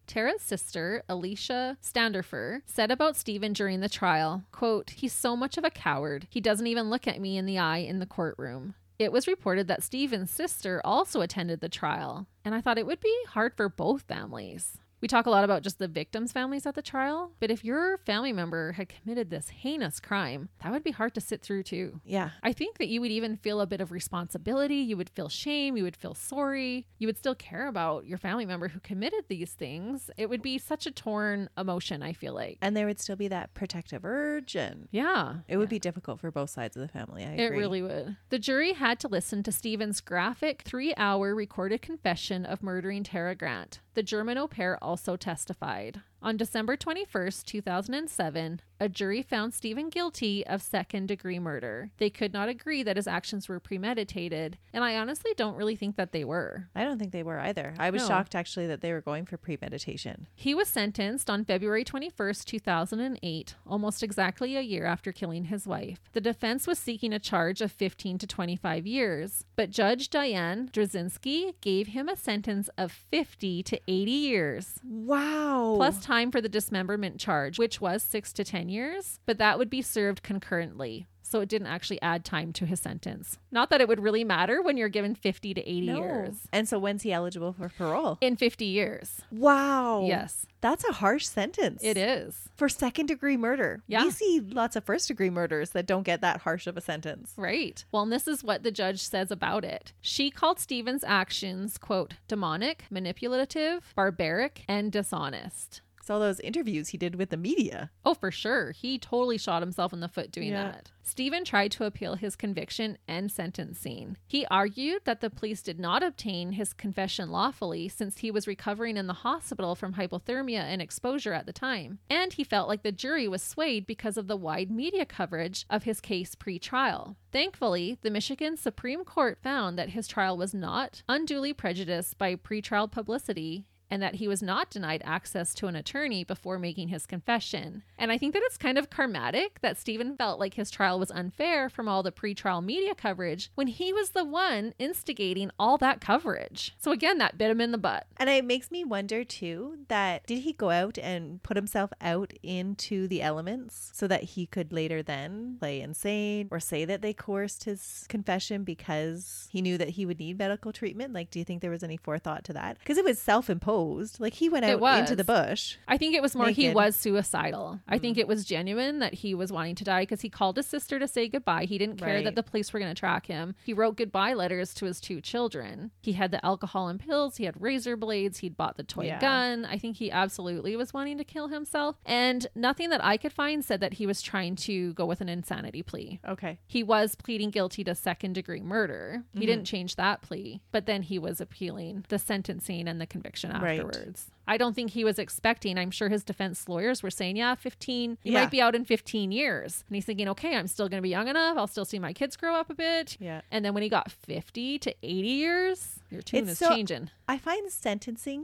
Speaker 1: Tara's sister, Alicia Standerfer, said about Stephen during the trial, quote, "He's so much of a coward. He doesn't even look at me in the eye in the courtroom." It was reported that Stephen's sister also attended the trial, and I thought it would be hard for both families. We talk a lot about just the victims' families at the trial, but if your family member had committed this heinous crime, that would be hard to sit through too.
Speaker 2: Yeah.
Speaker 1: I think that you would even feel a bit of responsibility. You would feel shame. You would feel sorry. You would still care about your family member who committed these things. It would be such a torn emotion, I feel like.
Speaker 2: And there would still be that protective urge, and
Speaker 1: Yeah.
Speaker 2: it would be difficult for both sides of the family. I
Speaker 1: It
Speaker 2: agree.
Speaker 1: really would. The jury had to listen to Stephen's graphic three-hour recorded confession of murdering Tara Grant. The German au pair also testified. On December twenty-first, two thousand seven, a jury found Stephen guilty of second-degree murder. They could not agree that his actions were premeditated, and I honestly don't really think that they were.
Speaker 2: I don't think they were either. I was
Speaker 1: No.
Speaker 2: shocked, actually, that they were going for premeditation.
Speaker 1: He was sentenced on February twenty-first, two thousand eight, almost exactly a year after killing his wife. The defense was seeking a charge of fifteen to twenty-five years, but Judge Diane Drzinski gave him a sentence of fifty to eighty years.
Speaker 2: Wow.
Speaker 1: Plus time for the dismemberment charge, which was six to ten years, but that would be served concurrently. So it didn't actually add time to his sentence. Not that it would really matter when you're given fifty to eighty
Speaker 2: No.
Speaker 1: years.
Speaker 2: And so when's he eligible for parole?
Speaker 1: In fifty years.
Speaker 2: Wow.
Speaker 1: Yes,
Speaker 2: That's a harsh sentence.
Speaker 1: it is.
Speaker 2: For second degree murder.
Speaker 1: Yeah.
Speaker 2: We see lots of first degree murders that don't get that harsh of a sentence.
Speaker 1: Right. Well, and this is what the judge says about it. She called Stephen's actions, quote, demonic, manipulative, barbaric, and dishonest.
Speaker 2: It's all those interviews he did with the media.
Speaker 1: Oh, for sure. He totally shot himself in the foot doing
Speaker 2: Yeah.
Speaker 1: that. Stephen tried to appeal his conviction and sentencing. He argued that the police did not obtain his confession lawfully since he was recovering in the hospital from hypothermia and exposure at the time. And he felt like the jury was swayed because of the wide media coverage of his case pre-trial. Thankfully, the Michigan Supreme Court found that his trial was not unduly prejudiced by pre-trial publicity, and that he was not denied access to an attorney before making his confession. And I think that it's kind of karmatic that Stephen felt like his trial was unfair from all the pretrial media coverage when he was the one instigating all that coverage. So again, that bit him in the butt.
Speaker 2: And it makes me wonder too that did he go out and put himself out into the elements so that he could later then play insane or say that they coerced his confession because he knew that he would need medical treatment? Like, do you think there was any forethought to that? Because it was self-imposed. Like, he went
Speaker 1: It
Speaker 2: out
Speaker 1: was.
Speaker 2: into the bush.
Speaker 1: I think it was more he
Speaker 2: Naked.
Speaker 1: was suicidal. I think it was genuine that he was wanting to die because he called his sister to say goodbye. He didn't care
Speaker 2: Right.
Speaker 1: that the police were going to track him. He wrote goodbye letters to his two children. He had the alcohol and pills. He had razor blades. He'd bought the toy
Speaker 2: Yeah.
Speaker 1: gun. I think he absolutely was wanting to kill himself. And nothing that I could find said that he was trying to go with an insanity plea.
Speaker 2: Okay.
Speaker 1: He was pleading guilty to second degree murder. He
Speaker 2: Mhm.
Speaker 1: didn't change that plea, but then he was appealing the sentencing and the conviction
Speaker 2: Right.
Speaker 1: afterwards. I don't think he was expecting, I'm sure his defense lawyers were saying, yeah, fifteen, you
Speaker 2: Yeah.
Speaker 1: might be out in fifteen years. And he's thinking, okay, I'm still going to be young enough. I'll still see my kids grow up a bit.
Speaker 2: Yeah.
Speaker 1: And then when he got fifty to eighty years, your tune
Speaker 2: It's
Speaker 1: is
Speaker 2: so-
Speaker 1: changing.
Speaker 2: I find sentencing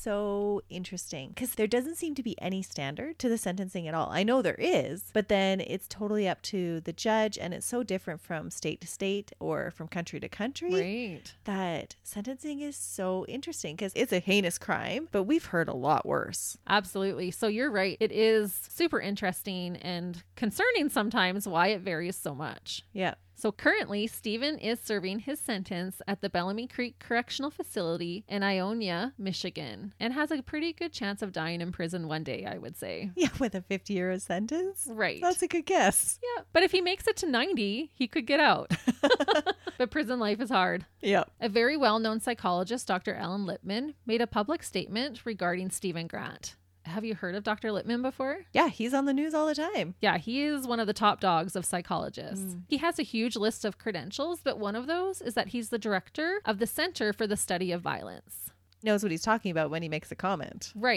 Speaker 2: so interesting because there doesn't seem to be any standard to the sentencing at all. I know there is, but then it's totally up to the judge, and it's so different from state to state or from country to country
Speaker 1: Right.
Speaker 2: that sentencing is so interesting because it's a heinous crime, but we've heard a lot worse.
Speaker 1: Absolutely. So you're right. It is super interesting and concerning sometimes why it varies so much.
Speaker 2: Yeah.
Speaker 1: So currently, Stephen is serving his sentence at the Bellamy Creek Correctional Facility in Ionia, Michigan, and has a pretty good chance of dying in prison one day, I would say.
Speaker 2: Yeah, with a fifty year sentence.
Speaker 1: Right.
Speaker 2: That's a good guess.
Speaker 1: Yeah. But if he makes it to ninety, he could get out. But prison life is hard.
Speaker 2: Yeah.
Speaker 1: A very well-known psychologist, Doctor Alan Lippman, made a public statement regarding Stephen Grant. Have you heard of Doctor Lippman before?
Speaker 2: Yeah, he's on the news all the time.
Speaker 1: Yeah, he is one of the top dogs of psychologists.
Speaker 2: Mm.
Speaker 1: He has a huge list of credentials, but one of those is that he's the director of the Center for the Study of Violence.
Speaker 2: Knows what he's talking about when he makes a comment.
Speaker 1: Right.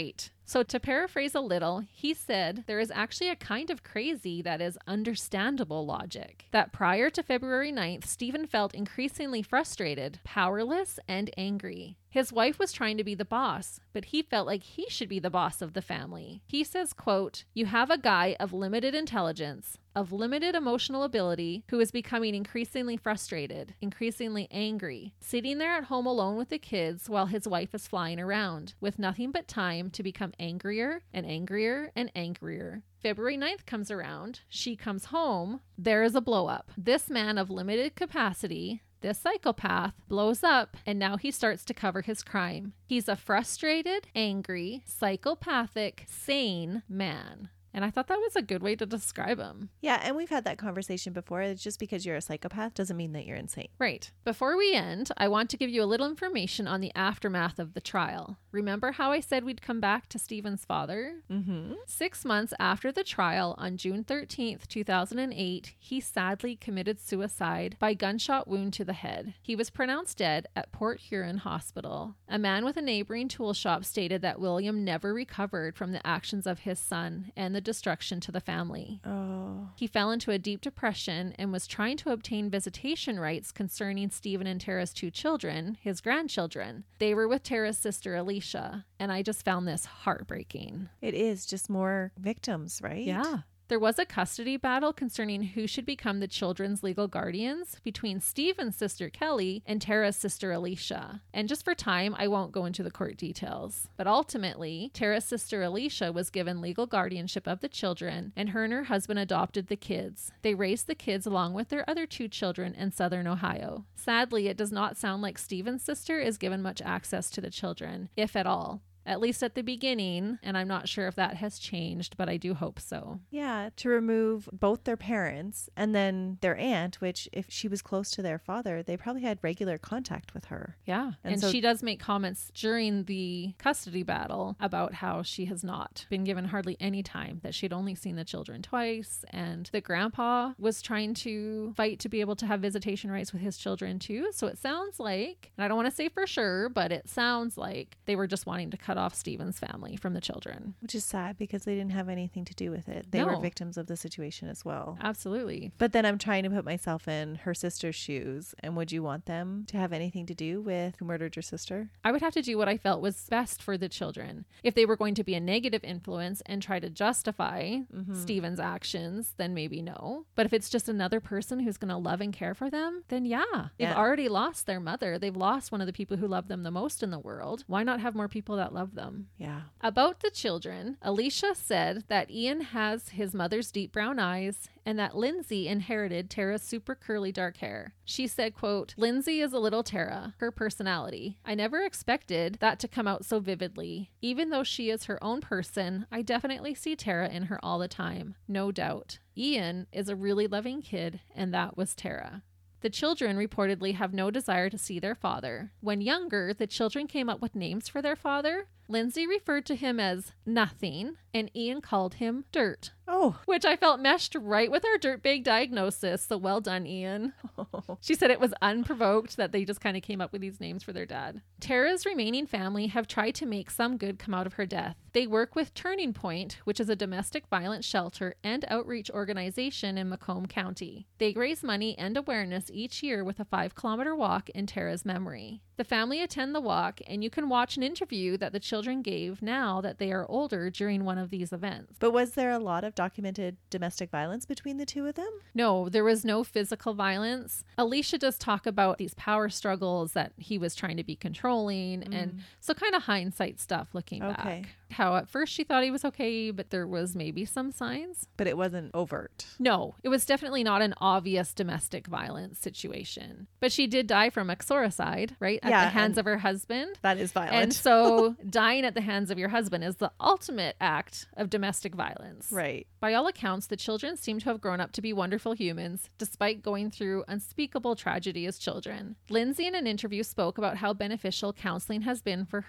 Speaker 1: So to paraphrase a little, he said there is actually a kind of crazy that is understandable logic. That prior to February ninth, Stephen felt increasingly frustrated, powerless, and angry. His wife was trying to be the boss, but he felt like he should be the boss of the family. He says, quote, "You have a guy of limited intelligence, of limited emotional ability, who is becoming increasingly frustrated, increasingly angry, sitting there at home alone with the kids while his wife is flying around, with nothing but time to become angrier and angrier and angrier. February ninth comes around, she comes home, there is a blow up. This man of limited capacity, this psychopath, blows up, and now he starts to cover his crime. He's a frustrated, angry, psychopathic, sane man." And I thought that was a good way to describe him.
Speaker 2: Yeah, and we've had that conversation before. It's just because you're a psychopath doesn't mean that you're insane.
Speaker 1: Right. Before we end, I want to give you a little information on the aftermath of the trial. Remember how I said we'd come back to Stephen's father?
Speaker 2: Mm-hmm.
Speaker 1: Six months after the trial, on June thirteenth, two thousand eight, he sadly committed suicide by gunshot wound to the head. He was pronounced dead at Port Huron Hospital. A man with a neighboring tool shop stated that William never recovered from the actions of his son and the destruction to the family.
Speaker 2: Oh.
Speaker 1: He fell into a deep depression and was trying to obtain visitation rights concerning Stephen and Tara's two children, his grandchildren. They were with Tara's sister Alicia, and I just found this heartbreaking.
Speaker 2: It is just more victims, right?
Speaker 1: Yeah. There was a custody battle concerning who should become the children's legal guardians between Stephen's sister Kelly and Tara's sister Alicia. And just for time, I won't go into the court details. But ultimately, Tara's sister Alicia was given legal guardianship of the children, and her and her husband adopted the kids. They raised the kids along with their other two children in southern Ohio. Sadly, it does not sound like Stephen's sister is given much access to the children, if at all. At least at the beginning, and I'm not sure if that has changed, but I do hope so.
Speaker 2: Yeah, to remove both their parents and then their aunt, which if she was close to their father, they probably had regular contact with her.
Speaker 1: Yeah, and,
Speaker 2: And
Speaker 1: and
Speaker 2: so-
Speaker 1: she does make comments during the custody battle about how she has not been given hardly any time, that she'd only seen the children twice, and the grandpa was trying to fight to be able to have visitation rights with his children too. So it sounds like, and I don't want to say for sure, but it sounds like they were just wanting to cut off Stephen's family from the children.
Speaker 2: Which is sad because they didn't have anything to do with it. They were
Speaker 1: No.
Speaker 2: victims of the situation as well.
Speaker 1: Absolutely.
Speaker 2: But then I'm trying to put myself in her sister's shoes. And would you want them to have anything to do with who murdered your sister?
Speaker 1: I would have to do what I felt was best for the children. If they were going to be a negative influence and try to justify
Speaker 2: Mm-hmm.
Speaker 1: Stephen's actions, then maybe no. But if it's just another person who's going to love and care for them, then yeah. They've
Speaker 2: Yeah.
Speaker 1: already lost their mother. They've lost one of the people who love them the most in the world. Why not have more people that love them?
Speaker 2: Yeah.
Speaker 1: About the children, Alicia said that Ian has his mother's deep brown eyes and that Lindsay inherited Tara's super curly dark hair. She said, quote, "Lindsay is a little Tara, her personality. I never expected that to come out so vividly. Even though she is her own person, I definitely see Tara in her all the time. No doubt. Ian is a really loving kid, and that was Tara." The children reportedly have no desire to see their father. When younger, the children came up with names for their father. Lindsay referred to him as nothing, and Ian called him dirt,
Speaker 2: Oh.
Speaker 1: which I felt meshed right with our dirtbag diagnosis. So well done, Ian. She said it was unprovoked that they just kind of came up with these names for their dad. Tara's remaining family have tried to make some good come out of her death. They work with Turning Point, which is a domestic violence shelter and outreach organization in Macomb County. They raise money and awareness each year with a five kilometer walk in Tara's memory. The family attend the walk, and you can watch an interview that the children gave now that they are older during one of these events.
Speaker 2: But was there a lot of documented domestic violence between the two of them?
Speaker 1: No, there was no physical violence. Alicia does talk about these power struggles that he was trying to be controlling, and so kind of hindsight stuff looking
Speaker 2: Okay.
Speaker 1: back. How at first she thought he was okay, but there was maybe some signs.
Speaker 2: But it wasn't overt.
Speaker 1: No, it was definitely not an obvious domestic violence situation. But she did die from exoricide, right? At
Speaker 2: Yeah,
Speaker 1: the hands
Speaker 2: and
Speaker 1: of her husband.
Speaker 2: That is violent.
Speaker 1: And so dying at the hands of your husband is the ultimate act of domestic violence.
Speaker 2: right.
Speaker 1: By all accounts, the children seem to have grown up to be wonderful humans, despite going through unspeakable tragedy as children. Lindsay in an interview spoke about how beneficial counseling has been for her.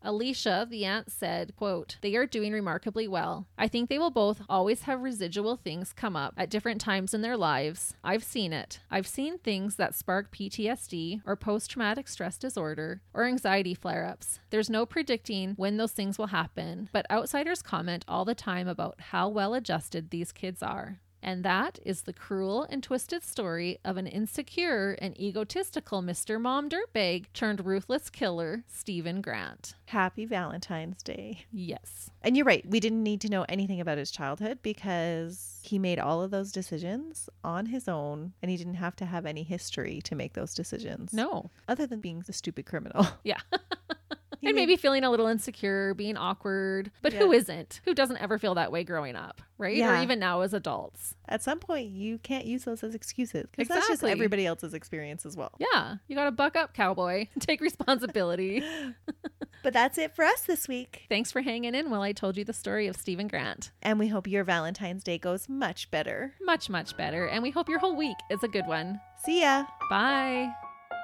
Speaker 1: Alicia, the aunt, said, quote, "They are doing remarkably well. I think they will both always have residual things come up at different times in their lives. I've seen it. I've seen things that spark P T S D or post-traumatic stress disorder or anxiety flare-ups. There's no predicting when those things will happen, but outsiders comment all the time about how well adjusted these kids are." And that is the cruel and twisted story of an insecure and egotistical Mister Mom Dirtbag turned ruthless killer, Stephen Grant.
Speaker 2: Happy Valentine's Day.
Speaker 1: Yes.
Speaker 2: And you're right. We didn't need to know anything about his childhood because he made all of those decisions on his own and he didn't have to have any history to make those decisions.
Speaker 1: No.
Speaker 2: Other than being a stupid criminal.
Speaker 1: Yeah.
Speaker 2: He
Speaker 1: And
Speaker 2: made-
Speaker 1: maybe feeling a little insecure, being awkward. But
Speaker 2: Yeah.
Speaker 1: who isn't? Who doesn't ever feel that way growing up, right?
Speaker 2: Yeah.
Speaker 1: Or even now as adults.
Speaker 2: At some point, you can't use those as excuses because that's just
Speaker 1: Exactly.
Speaker 2: everybody else's experience as well.
Speaker 1: Yeah. You got to buck up, cowboy. Take responsibility.
Speaker 2: But that's it for us this week.
Speaker 1: Thanks for hanging in while I told you the story of Stephen Grant.
Speaker 2: And we hope your Valentine's Day goes much better.
Speaker 1: Much, much better. And we hope your whole week is a good one.
Speaker 2: See ya.
Speaker 1: Bye.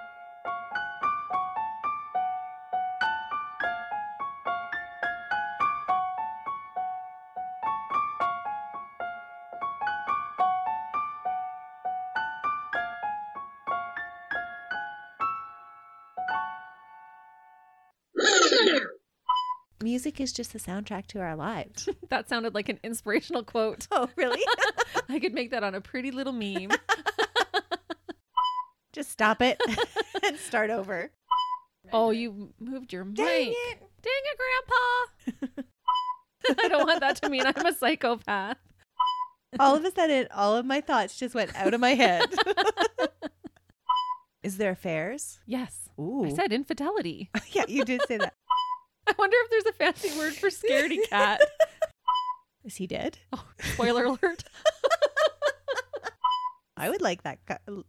Speaker 2: Music is just the soundtrack to our lives.
Speaker 1: That sounded like an inspirational quote.
Speaker 2: Oh, really?
Speaker 1: I could make that on a pretty little meme.
Speaker 2: Just stop it and start over.
Speaker 1: Oh, you moved your mic.
Speaker 2: Dang it.
Speaker 1: Dang it, Grandpa. I don't want that to mean I'm a psychopath.
Speaker 2: All of a sudden, all of my thoughts just went out of my head. Is there affairs?
Speaker 1: Yes.
Speaker 2: Ooh.
Speaker 1: I said infidelity.
Speaker 2: Yeah, you did say that.
Speaker 1: I wonder if there's a fancy word for scaredy cat.
Speaker 2: Is he dead?
Speaker 1: Oh, spoiler alert.
Speaker 2: I would like that. Cu-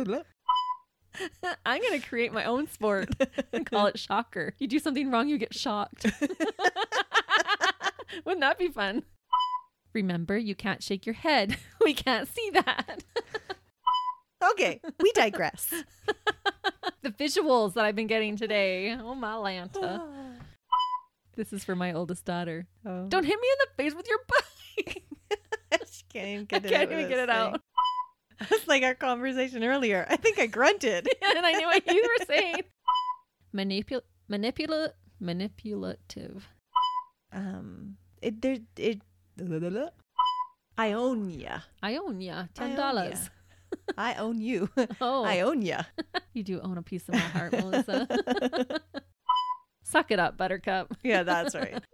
Speaker 1: I'm going to create my own sport and call it Shocker. You do something wrong, you get shocked. Wouldn't that be fun? Remember, you can't shake your head. We can't see that.
Speaker 2: Okay, we digress.
Speaker 1: The visuals that I've been getting today. Oh, my Lanta. This is for my oldest daughter.
Speaker 2: Oh.
Speaker 1: Don't hit me in the face with your bike.
Speaker 2: She can't even
Speaker 1: I
Speaker 2: get it
Speaker 1: can't
Speaker 2: out.
Speaker 1: even
Speaker 2: with
Speaker 1: get
Speaker 2: this
Speaker 1: it out.
Speaker 2: thing. It's like our conversation earlier. I think I grunted.
Speaker 1: And I knew what you were saying. Manipul- manipula- manipulative.
Speaker 2: Um, it there it. I own ya.
Speaker 1: I own ya.
Speaker 2: I
Speaker 1: Ten
Speaker 2: own
Speaker 1: dollars.
Speaker 2: I own you.
Speaker 1: Oh,
Speaker 2: I own ya.
Speaker 1: you do own a piece of my heart, Melissa. Suck it up, Buttercup.
Speaker 2: Yeah, that's right.